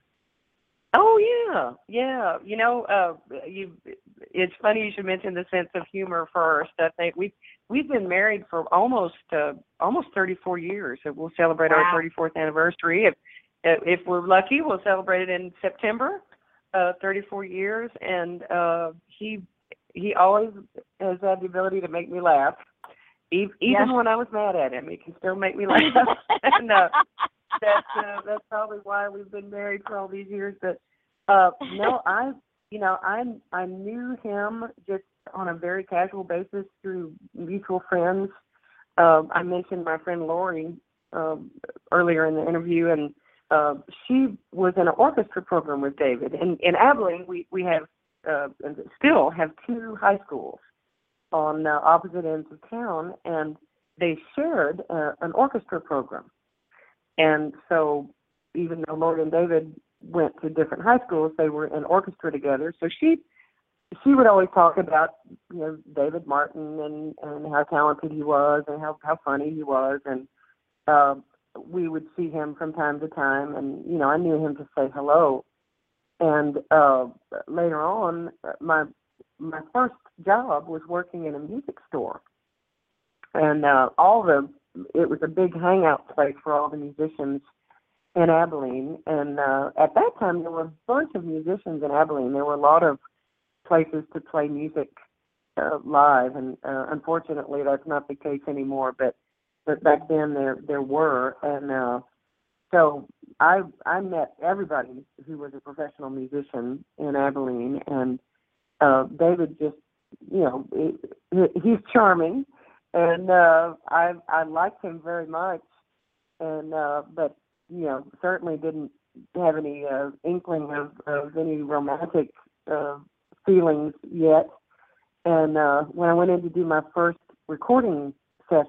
Oh yeah, yeah. You know, uh, you. It's funny you should mention the sense of humor first. I think we've we've been married for almost uh, almost thirty-four years. So we'll celebrate Wow. our thirty-fourth anniversary. If if we're lucky, we'll celebrate it in September. Uh, thirty-four years, and uh, he he always has had the ability to make me laugh, even, even Yes. when I was mad at him. He can still make me laugh, and uh, that's uh, that's probably why we've been married for all these years. But uh, no, I you know I I knew him just on a very casual basis through mutual friends. Uh, I mentioned my friend Lori um, earlier in the interview, and uh, she was in an orchestra program with David. In in Abilene, we we have uh, and still have two high schools on uh, opposite ends of town, and they shared uh, an orchestra program. And so even though Lori and David went to different high schools, they were in orchestra together. So she she would always talk about, you know, David Martin and, and how talented he was and how, how funny he was. And uh, we would see him from time to time. And, you know, I knew him to say hello. And uh, later on, my my first job was working in a music store. And uh, all the, it was a big hangout place for all the musicians in Abilene. And uh, at that time, there were a bunch of musicians in Abilene. There were a lot of places to play music uh, live, and uh, unfortunately, that's not the case anymore. But but back then, there there were, and uh, so I I met everybody who was a professional musician in Abilene, and uh, David just, you know, he, he's charming, and uh, I I liked him very much, and uh, but you know, certainly didn't have any uh, inkling of, of any romantic uh, feelings yet. And uh, when I went in to do my first recording session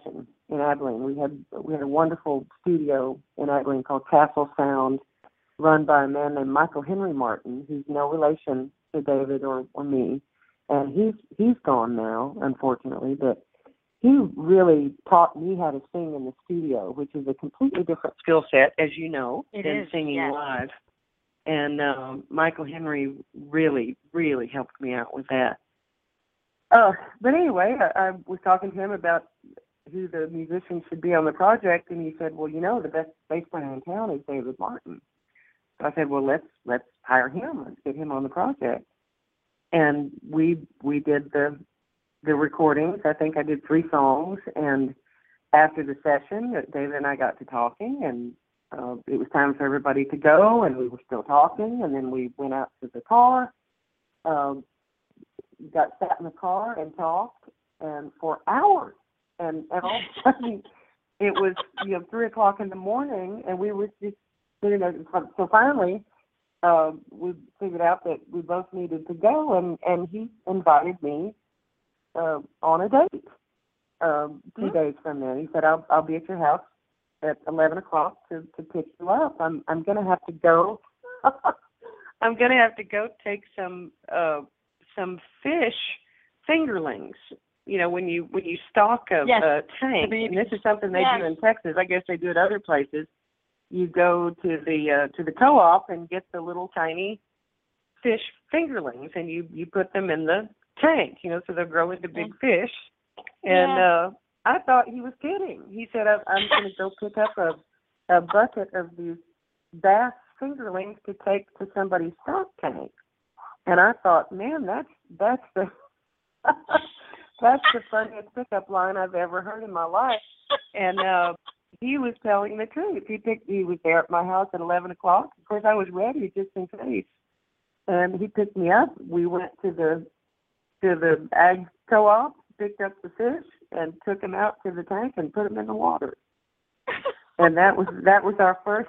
in Abilene. We had we had a wonderful studio in Abilene called Castle Sound, run by a man named Michael Henry Martin, who's no relation to David or, or me, and he's he's gone now, unfortunately. But he really taught me how to sing in the studio, which is a completely different skill set, as you know, It than is, singing yes. live. And um, Michael Henry really, really helped me out with that. Uh, but anyway, I, I was talking to him about who the musicians should be on the project, and he said, well, you know, the best bass player in town is David Martin. So I said, well, let's let's hire him. Let's get him on the project. And we we did the the recordings. I think I did three songs, and after the session, David and I got to talking, and Uh, it was time for everybody to go, and we were still talking, and then we went out to the car, um, got sat in the car and talked, and for hours, and, and all of a sudden, it was, you know, three o'clock in the morning, and we were just sitting there. So finally, uh, we figured out that we both needed to go, and, and he invited me uh, on a date um, two mm-hmm. days from then. He said, I'll, I'll be at your house at eleven o'clock to, to pick you up. I'm I'm gonna have to go. I'm gonna have to go take some uh, some fish fingerlings. You know, when you when you stock a, yes. a tank, and this is something they yes. do in Texas. I guess they do it other places. You go to the uh, to the co-op and get the little tiny fish fingerlings, and you you put them in the tank. You know, so they'll grow into big fish. And yeah. uh, I thought he was kidding. He said, I'm going to go pick up a, a bucket of these bass fingerlings to take to somebody's stock tank. And I thought, man, that's that's the that's the funniest pickup line I've ever heard in my life. And uh, he was telling the truth. He picked. He was there at my house at eleven o'clock. Of course, I was ready just in case. And he picked me up. We went to the to the ag co-op, picked up the fish, and took them out to the tank and put them in the water. And that was that was our first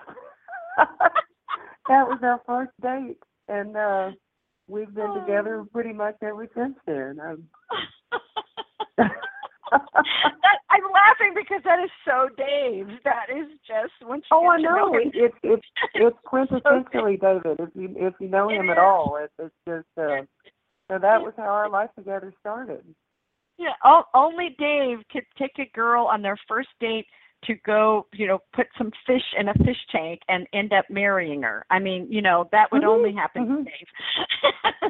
that was our first date, and uh, we've been oh. together pretty much ever since then. that, I'm laughing because that is so Dave. That is just once you oh, get I know, to know him. it's it's it's quintessentially David. If you if you know him at all, it's, it's just uh, so that was how our life together started. Yeah, all, only Dave could take a girl on their first date to go, you know, put some fish in a fish tank and end up marrying her. I mean, you know, that would mm-hmm. only happen mm-hmm. to Dave.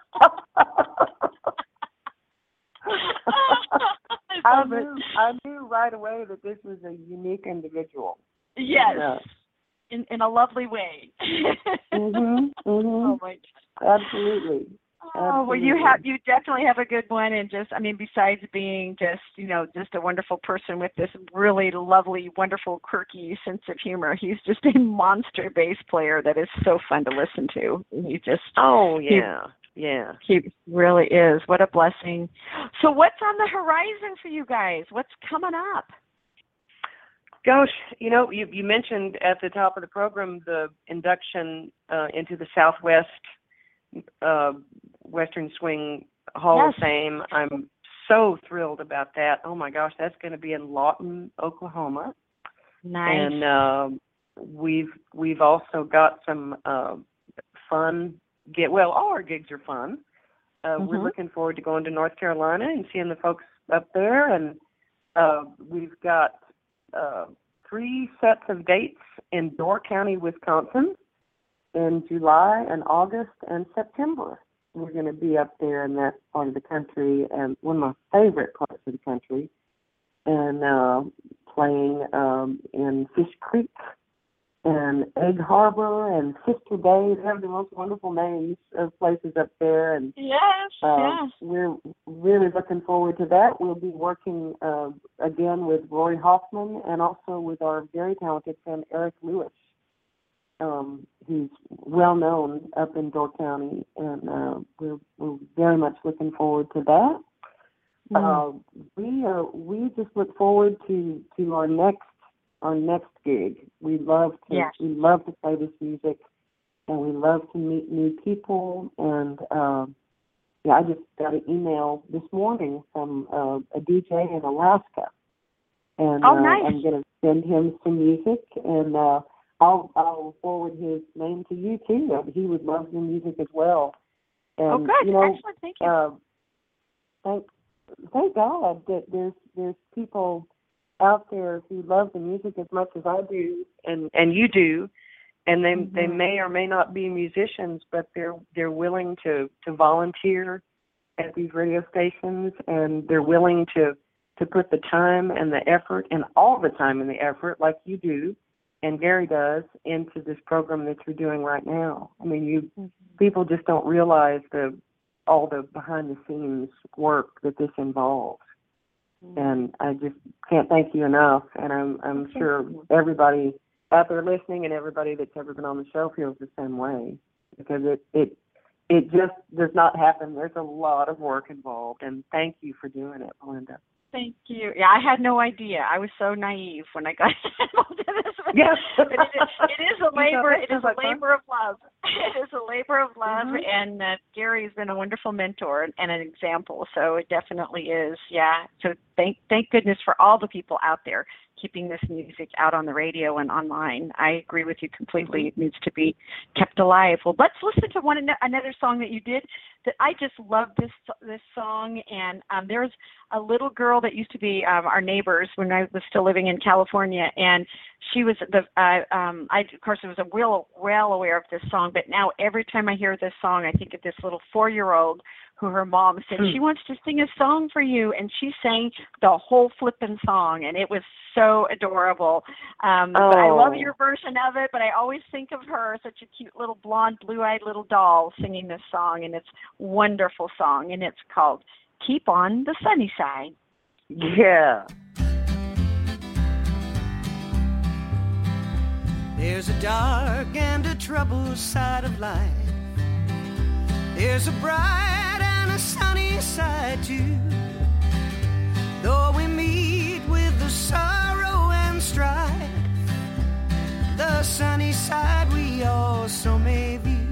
I knew, I knew right away that this was a unique individual. Yes, yeah. in in a lovely way. mhm, mhm. Oh my God. Absolutely. Oh, well, you have you definitely have a good one, and just I mean, besides being just you know just a wonderful person with this really lovely, wonderful, quirky sense of humor, he's just a monster bass player that is so fun to listen to. He just oh yeah he, yeah he really is. What a blessing. So, what's on the horizon for you guys? What's coming up? Gosh, you know, you you mentioned at the top of the program the induction uh, into the Southwest Uh, Western Swing Hall yes. of Fame. I'm so thrilled about that. Oh my gosh, that's going to be in Lawton, Oklahoma. Nice. And uh, we've we've also got some uh, fun. Get well, all our gigs are fun. Uh, mm-hmm. We're looking forward to going to North Carolina and seeing the folks up there. And uh, we've got uh, three sets of dates in Door County, Wisconsin, in July and August and September. We're going to be up there in that part of the country, and one of my favorite parts of the country, and uh, playing um, in Fish Creek and Egg Harbor and Sister Bay. They have the most wonderful names of places up there. And yes, uh, yes. we're really looking forward to that. We'll be working uh, again with Roy Hoffman and also with our very talented friend Eric Lewis. Um, he's well known up in Door County, and uh, we're, we're very much looking forward to that. Mm. Uh, we uh, we just look forward to, to our next our next gig. We love to yes. we love to play this music, and we love to meet new people. And uh, yeah, I just got an email this morning from uh, a D J in Alaska and oh, uh, nice. I'm going to send him some music, and uh, I'll I'll forward his name to you too. He would love your music as well. And, oh, good. You know, Excellent. Thank you. Uh, thank thank God that there's there's people out there who love the music as much as I do, and, and you do, and they mm-hmm. they may or may not be musicians, but they're they're willing to, to volunteer at these radio stations, and they're willing to, to put the time and the effort, and all the time and the effort, like you do, and Gary does, into this program that you're doing right now. I mean, you mm-hmm. people just don't realize the all the behind the scenes work that this involves. And I just can't thank you enough. And I'm I'm sure everybody out there listening and everybody that's ever been on the show feels the same way, because it it it just does not happen. There's a lot of work involved. And thank you for doing it, Belinda. Thank you. Yeah, I had no idea. I was so naive when I got involved in this. Yes. But it, is, it is a labor. It is a labor of love. It is a labor of love, mm-hmm. and uh, Gary has been a wonderful mentor and an example. So it definitely is. Yeah. So thank thank goodness for all the people out there keeping this music out on the radio and online. I agree with you completely. Mm-hmm. It needs to be kept alive. Well, let's listen to one another song that you did. That I just love this this song. And um, there's a little girl that used to be um, our neighbors when I was still living in California, and she was the. Uh, um, I of course I was a real well aware of this song, but now every time I hear this song, I think of this little four-year-old who her mom said she wants to sing a song for you, and she sang the whole flippin' song, and it was so adorable. Um, oh. But I love your version of it, but I always think of her, such a cute little blonde, blue-eyed little doll singing this song, and it's a wonderful song, and it's called Keep on the Sunny Side. Yeah. There's a dark and a troubled side of life. There's a bright and a sunny side too. Though we meet with the sorrow and strife, the sunny side we also may view.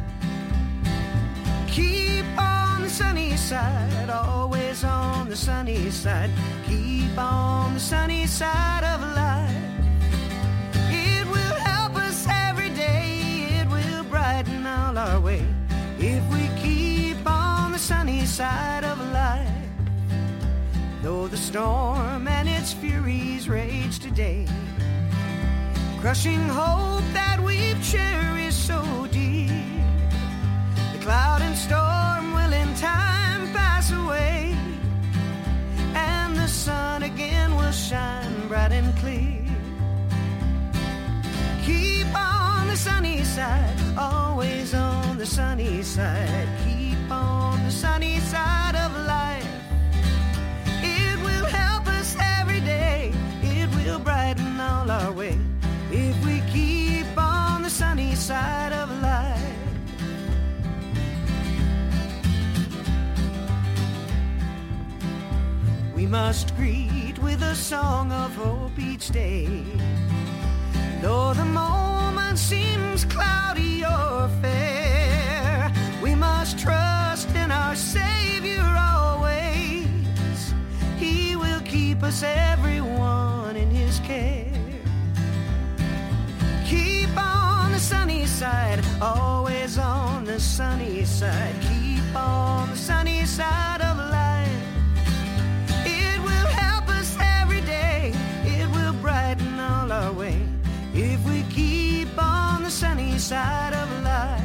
Keep on the sunny side, always on the sunny side. Keep on the sunny side of life. It will help us every day. It will brighten all our way if we keep on the sunny side of life. Though the storm and its furies rage today, crushing hope that we've cherished so dear, the cloud and storm will in time pass away, and the sun again will shine bright and clear. Keep on the sunny side, always on the sunny side. Keep on the sunny side of life. It will help us every day. It will brighten all our way if we keep on the sunny side of life. We must greet with a song of hope each day. Though the moment seems cloudy or fair, we must trust in our Savior always. He will keep us, everyone, in His care. Keep on the sunny side, always on the sunny side. Keep on the sunny side of life. It will help us every day. It will brighten all our way if we keep on the sunny side of life.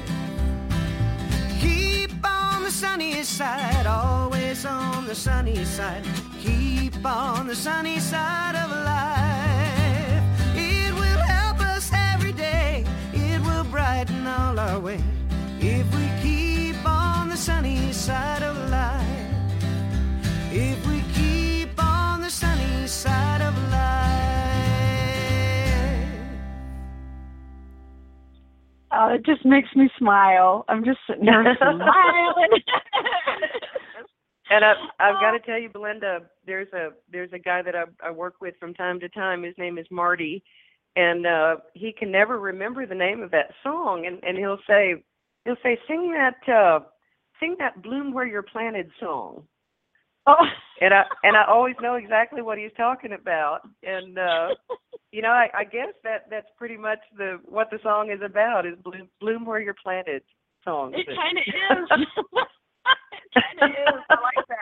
Keep on the sunny side, always on the sunny side. Keep on the sunny side of life. It will help us every day. It will brighten all our way if we keep on the sunny side of life. If we keep on the sunny side of life. Oh, it just makes me smile. I'm just sitting there smiling. And I, I've got to tell you, Belinda, there's a there's a guy that I, I work with from time to time. His name is Marty, and uh, he can never remember the name of that song. And, and he'll say he'll say sing that uh, sing that "Bloom Where You're Planted" song. Oh. and I and I always know exactly what he's talking about. And uh, you know, I, I guess that that's pretty much the what the song is about is bloom, bloom where you're planted song. It kind of is. It kind of is. I like that.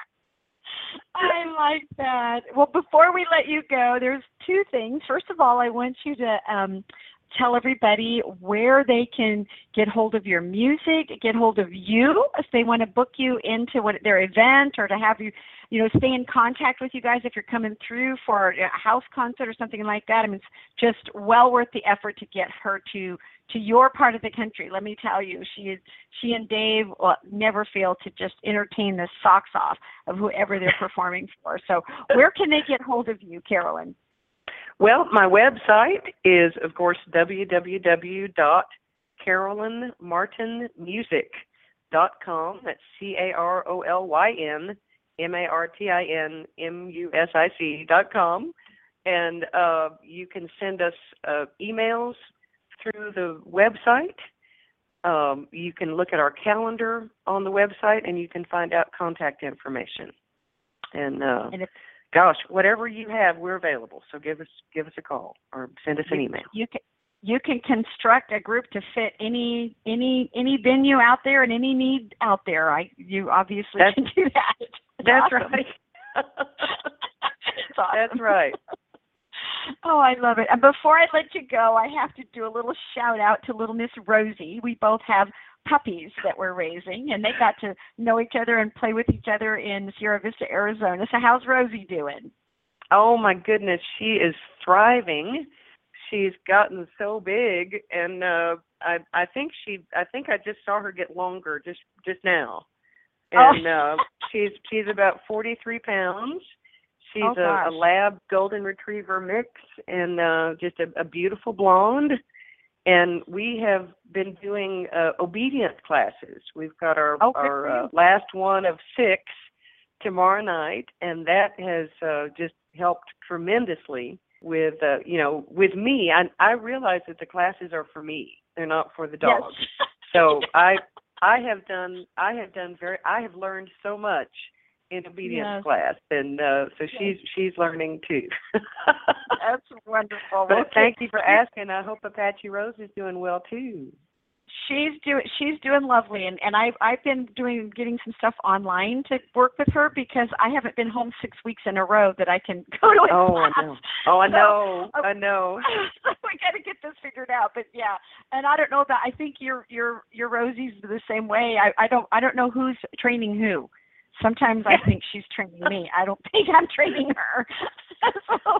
I like that. Well, before we let you go, there's two things. First of all, I want you to um, tell everybody where they can get hold of your music, get hold of you if they want to book you into what their event, or to have you, you know, stay in contact with you guys if you're coming through for a house concert or something like that. I mean, it's just well worth the effort to get her to to your part of the country. Let me tell you, she is she and Dave will never fail to just entertain the socks off of whoever they're performing for. So where can they get hold of you, Carolyn? Well, my website is, of course, w w w dot carolyn martin music dot com. That's C A R O L Y N M A R T I N M U S I C dot com. And uh, you can send us uh, emails through the website. Um, you can look at our calendar on the website, and you can find out contact information. And, uh, and if, gosh, whatever you have, we're available. So give us give us a call or send us an you, email. You can you can construct a group to fit any any any venue out there and any need out there. I you obviously that's, can do that. It's that's awesome. right. It's awesome. That's right. Oh, I love it. And before I let you go, I have to do a little shout out to little Miss Rosie. We both have puppies that we're raising, and they got to know each other and play with each other in Sierra Vista, Arizona. So how's Rosie doing? Oh, my goodness. She is thriving. She's gotten so big, and uh, I I think she I think I just saw her get longer just just now. And oh. uh, she's she's about forty-three pounds. She's oh, a, a lab golden retriever mix, and uh, just a, a beautiful blonde. And we have been doing uh, obedience classes. We've got our, oh, our uh, last one of six tomorrow night, and that has uh, just helped tremendously with, uh, you know, with me. I, I realize that the classes are for me. They're not for the dogs. Yes. So I I have done I have done very I have learned so much in obedience yes. class, and uh, so yes. she's she's learning too. That's wonderful. But well, thank you for asking. I hope Apache Rose is doing well too. She's doing she's doing lovely, and and I've I've been doing getting some stuff online to work with her because I haven't been home six weeks in a row that I can go to a oh, class. I know. Oh, I know. So, I know. So we got to get this figured out. But yeah, and I don't know about. I think your your your Rosie's the same way. I I don't I don't know who's training who. Sometimes I think she's training me. I don't think I'm training her. So.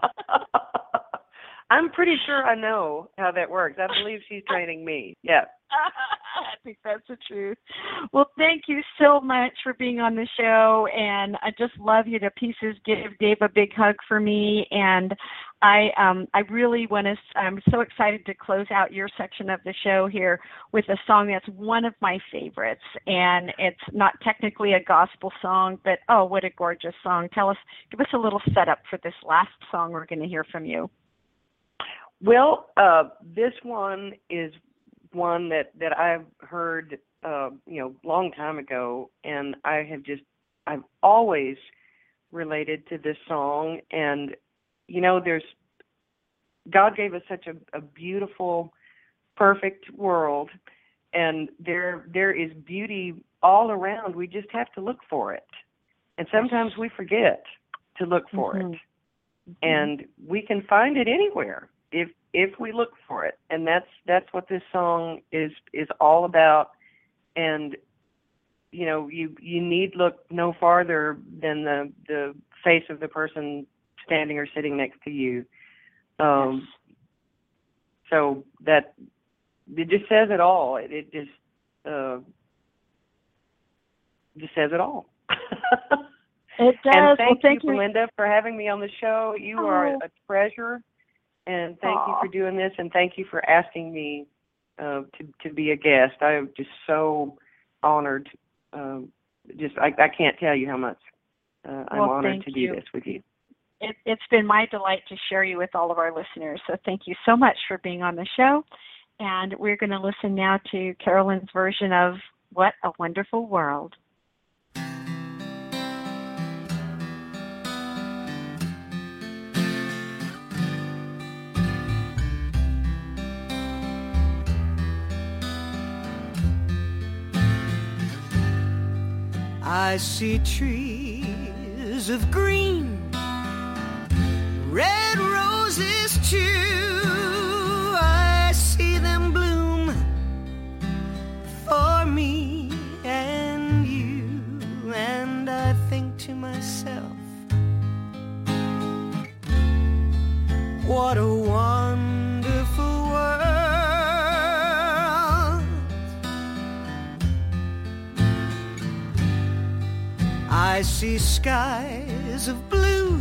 I'm pretty sure I know how that works. I believe she's training me. Yeah. I think that's the truth. Well, thank you so much for being on the show, and I just love you to pieces. Give Dave a big hug for me, and I um, I really want to. I'm so excited to close out your section of the show here with a song that's one of my favorites, and it's not technically a gospel song, but oh, what a gorgeous song! Tell us, give us a little setup for this last song we're going to hear from you. Well, uh, this one is one that, that I've heard, uh, you know, long time ago, and I have just, I've always related to this song. And, you know, there's, God gave us such a, a beautiful, perfect world, and there there is beauty all around. We just have to look for it. And sometimes we forget to look for mm-hmm. it. And we can find it anywhere if if we look for it, and that's that's what this song is is all about. And you know, you you need look no farther than the the face of the person standing or sitting next to you. Um, yes. So that it just says it all. It, it just uh, just says it all. It does. And thank, well, thank you, you, Belinda, for having me on the show. You oh. are a treasure. And thank Aww. you for doing this, and thank you for asking me uh, to to be a guest. I am just so honored. Um, just I, I can't tell you how much uh, I'm well, honored to you. do this with you. It, it's been my delight to share you with all of our listeners. So thank you so much for being on the show. And we're going to listen now to Carolyn's version of "What a Wonderful World." I see trees of green, red roses too. I see them bloom for me and you, and I think to myself, what a wonderful world. I see skies of blue,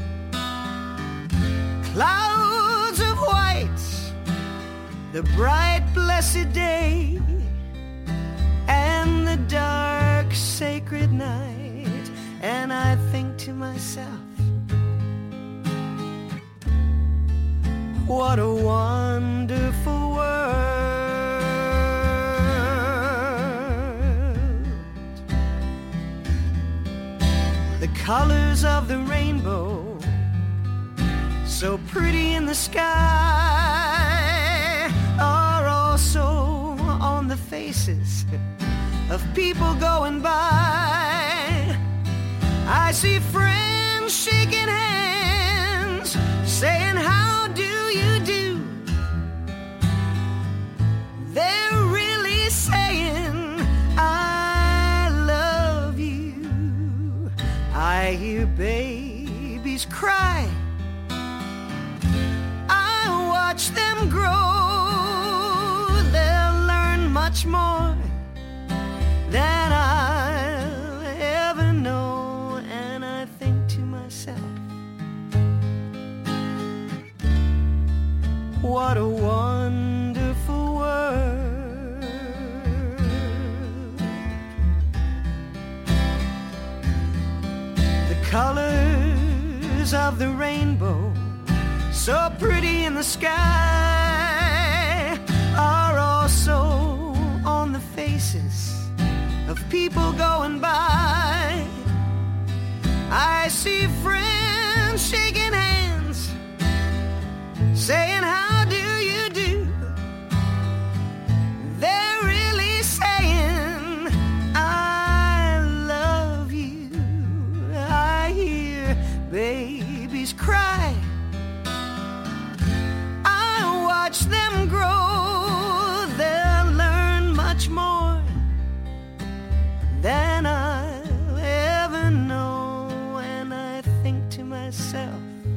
clouds of white, the bright blessed day, and the dark sacred night, and I think to myself, what a wonderful world. The colors of the rainbow, so pretty in the sky, are also on the faces of people going by. I see friends shaking hands, saying, how do you do? They're really saying, I love you. I hear babies cry, I watch them grow. They'll learn much more than I'll ever know, and I think to myself, what a wonderful world. The colors of the rainbow, so pretty in the sky, are also on the faces of people going by. I see friends shaking hands, saying, how do you do? They're really saying, I love you. I hear babies cry, I watch them grow. They'll learn much more than I'll ever know, and I think to myself,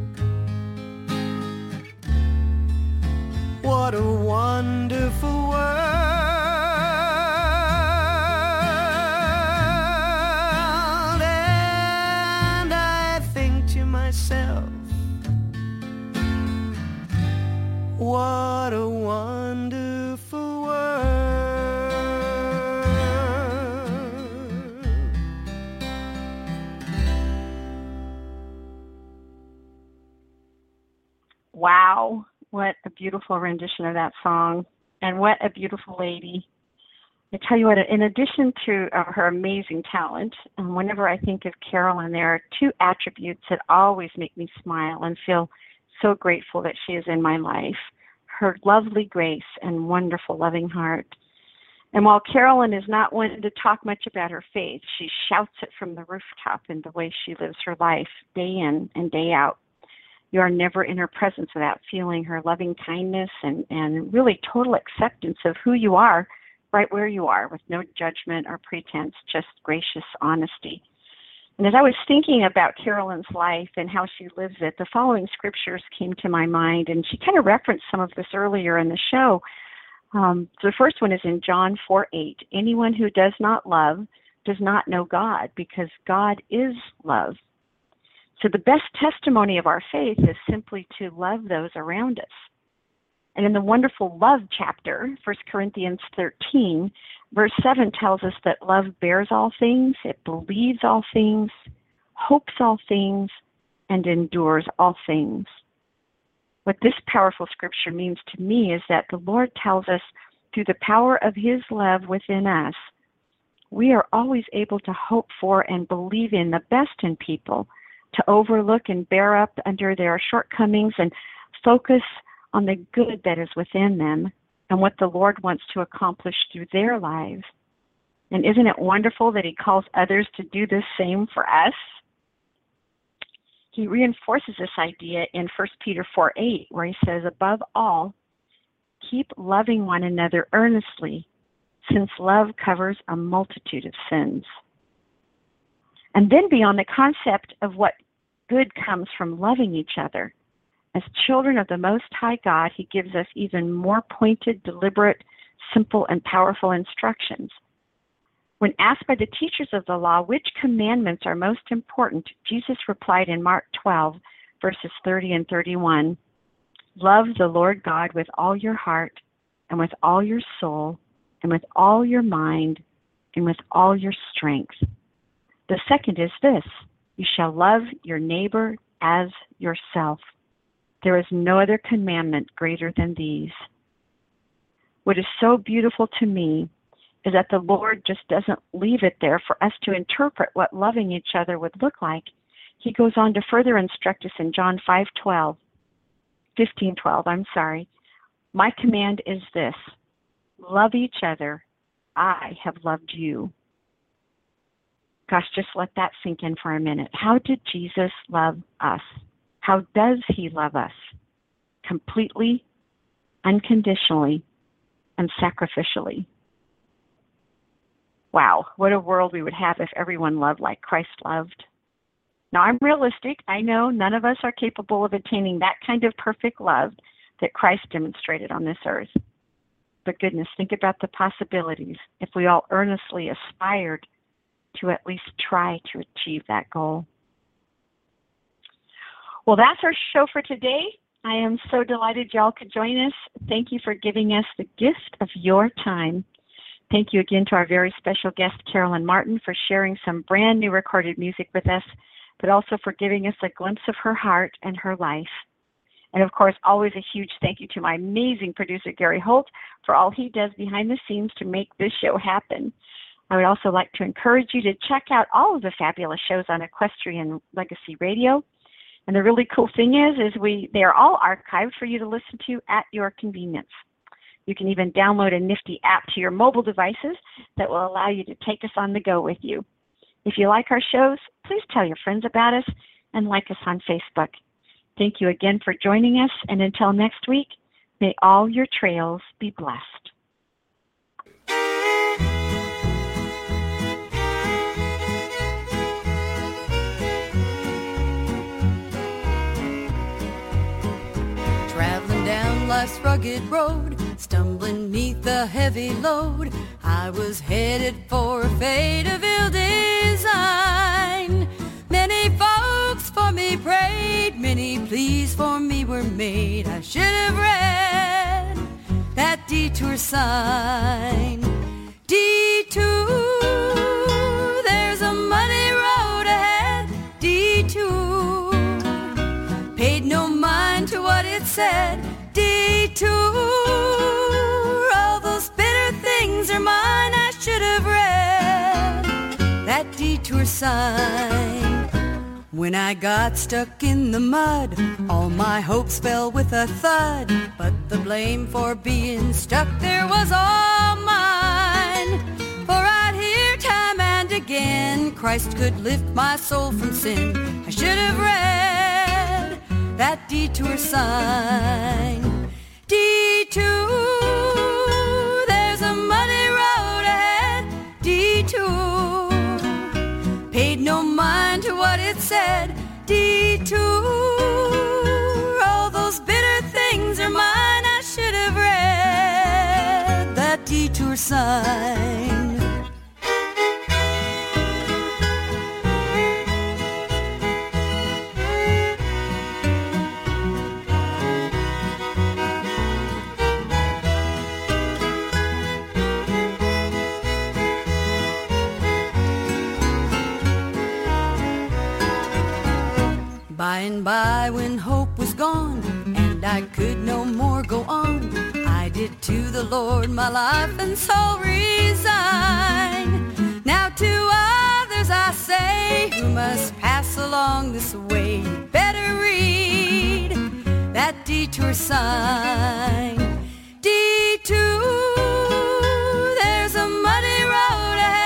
what a wonderful world. And I think to myself, what a wonderful world. Wow. What a beautiful rendition of that song, and what a beautiful lady. I tell you what, in addition to uh, her amazing talent, um, whenever I think of Carolyn, there are two attributes that always make me smile and feel so grateful that she is in my life: her lovely grace and wonderful loving heart. And while Carolyn is not one to talk much about her faith, she shouts it from the rooftop in the way she lives her life day in and day out. You are never in her presence without feeling her loving kindness and, and really total acceptance of who you are, right where you are, with no judgment or pretense, just gracious honesty. And as I was thinking about Carolyn's life and how she lives it, the following scriptures came to my mind, and she kind of referenced some of this earlier in the show. Um, so the first one is in John four eight. Anyone who does not love does not know God, because God is love. So the best testimony of our faith is simply to love those around us. And in the wonderful love chapter, First Corinthians thirteen, verse seven tells us that love bears all things, it believes all things, hopes all things, and endures all things. What this powerful scripture means to me is that the Lord tells us through the power of his love within us, we are always able to hope for and believe in the best in people, to overlook and bear up under their shortcomings and focus on the good that is within them and what the Lord wants to accomplish through their lives. And isn't it wonderful that he calls others to do the same for us? He reinforces this idea in First Peter four eight, where he says, above all, keep loving one another earnestly, since love covers a multitude of sins. And then beyond the concept of what good comes from loving each other, as children of the Most High God, he gives us even more pointed, deliberate, simple, and powerful instructions. When asked by the teachers of the law which commandments are most important, Jesus replied in Mark twelve, verses thirty and thirty-one, love the Lord God with all your heart and with all your soul and with all your mind and with all your strength. The second is this, you shall love your neighbor as yourself. There is no other commandment greater than these. What is so beautiful to me is that the Lord just doesn't leave it there for us to interpret what loving each other would look like. He goes on to further instruct us in John five twelve, fifteen twelve, I'm sorry. My command is this, love each other. I have loved you. Gosh, just let that sink in for a minute. How did Jesus love us? How does he love us? Completely, unconditionally, and sacrificially. Wow, what a world we would have if everyone loved like Christ loved. Now, I'm realistic. I know none of us are capable of attaining that kind of perfect love that Christ demonstrated on this earth. But goodness, think about the possibilities if we all earnestly aspired to at least try to achieve that goal. Well, that's our show for today. I am so delighted y'all could join us. Thank you for giving us the gift of your time. Thank you again to our very special guest, Carolyn Martin, for sharing some brand new recorded music with us, but also for giving us a glimpse of her heart and her life. And of course, always a huge thank you to my amazing producer, Gary Holt, for all he does behind the scenes to make this show happen. I would also like to encourage you to check out all of the fabulous shows on Equestrian Legacy Radio. And the really cool thing is, is we they are all archived for you to listen to at your convenience. You can even download a nifty app to your mobile devices that will allow you to take us on the go with you. If you like our shows, please tell your friends about us and like us on Facebook. Thank you again for joining us, and until next week, may all your trails be blessed. Traveling down life's rugged road, stumbling neath the heavy load, I was headed for a fate of ill design. Many folks for me prayed, many pleas for me were made. I should have read that detour sign. Detour, there's a muddy road ahead. Detour, paid no mind to what it said. Detour, all those bitter things are mine. I should have read that detour sign. When I got stuck in the mud, all my hopes fell with a thud. But the blame for being stuck there was all mine. For I'd hear time and again, Christ could lift my soul from sin. I should have read that detour sign. Detour, there's a muddy road ahead. Detour, paid no mind to what it said. Detour, all those bitter things are mine. I should have read that detour sign. By and by when hope was gone and I could no more go on, I did to the Lord my life and soul resign. Now to others I say who must pass along this way, better read that detour sign. Detour, there's a muddy road ahead.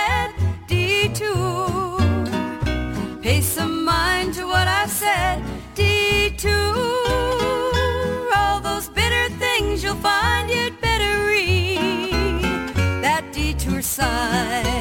to her side.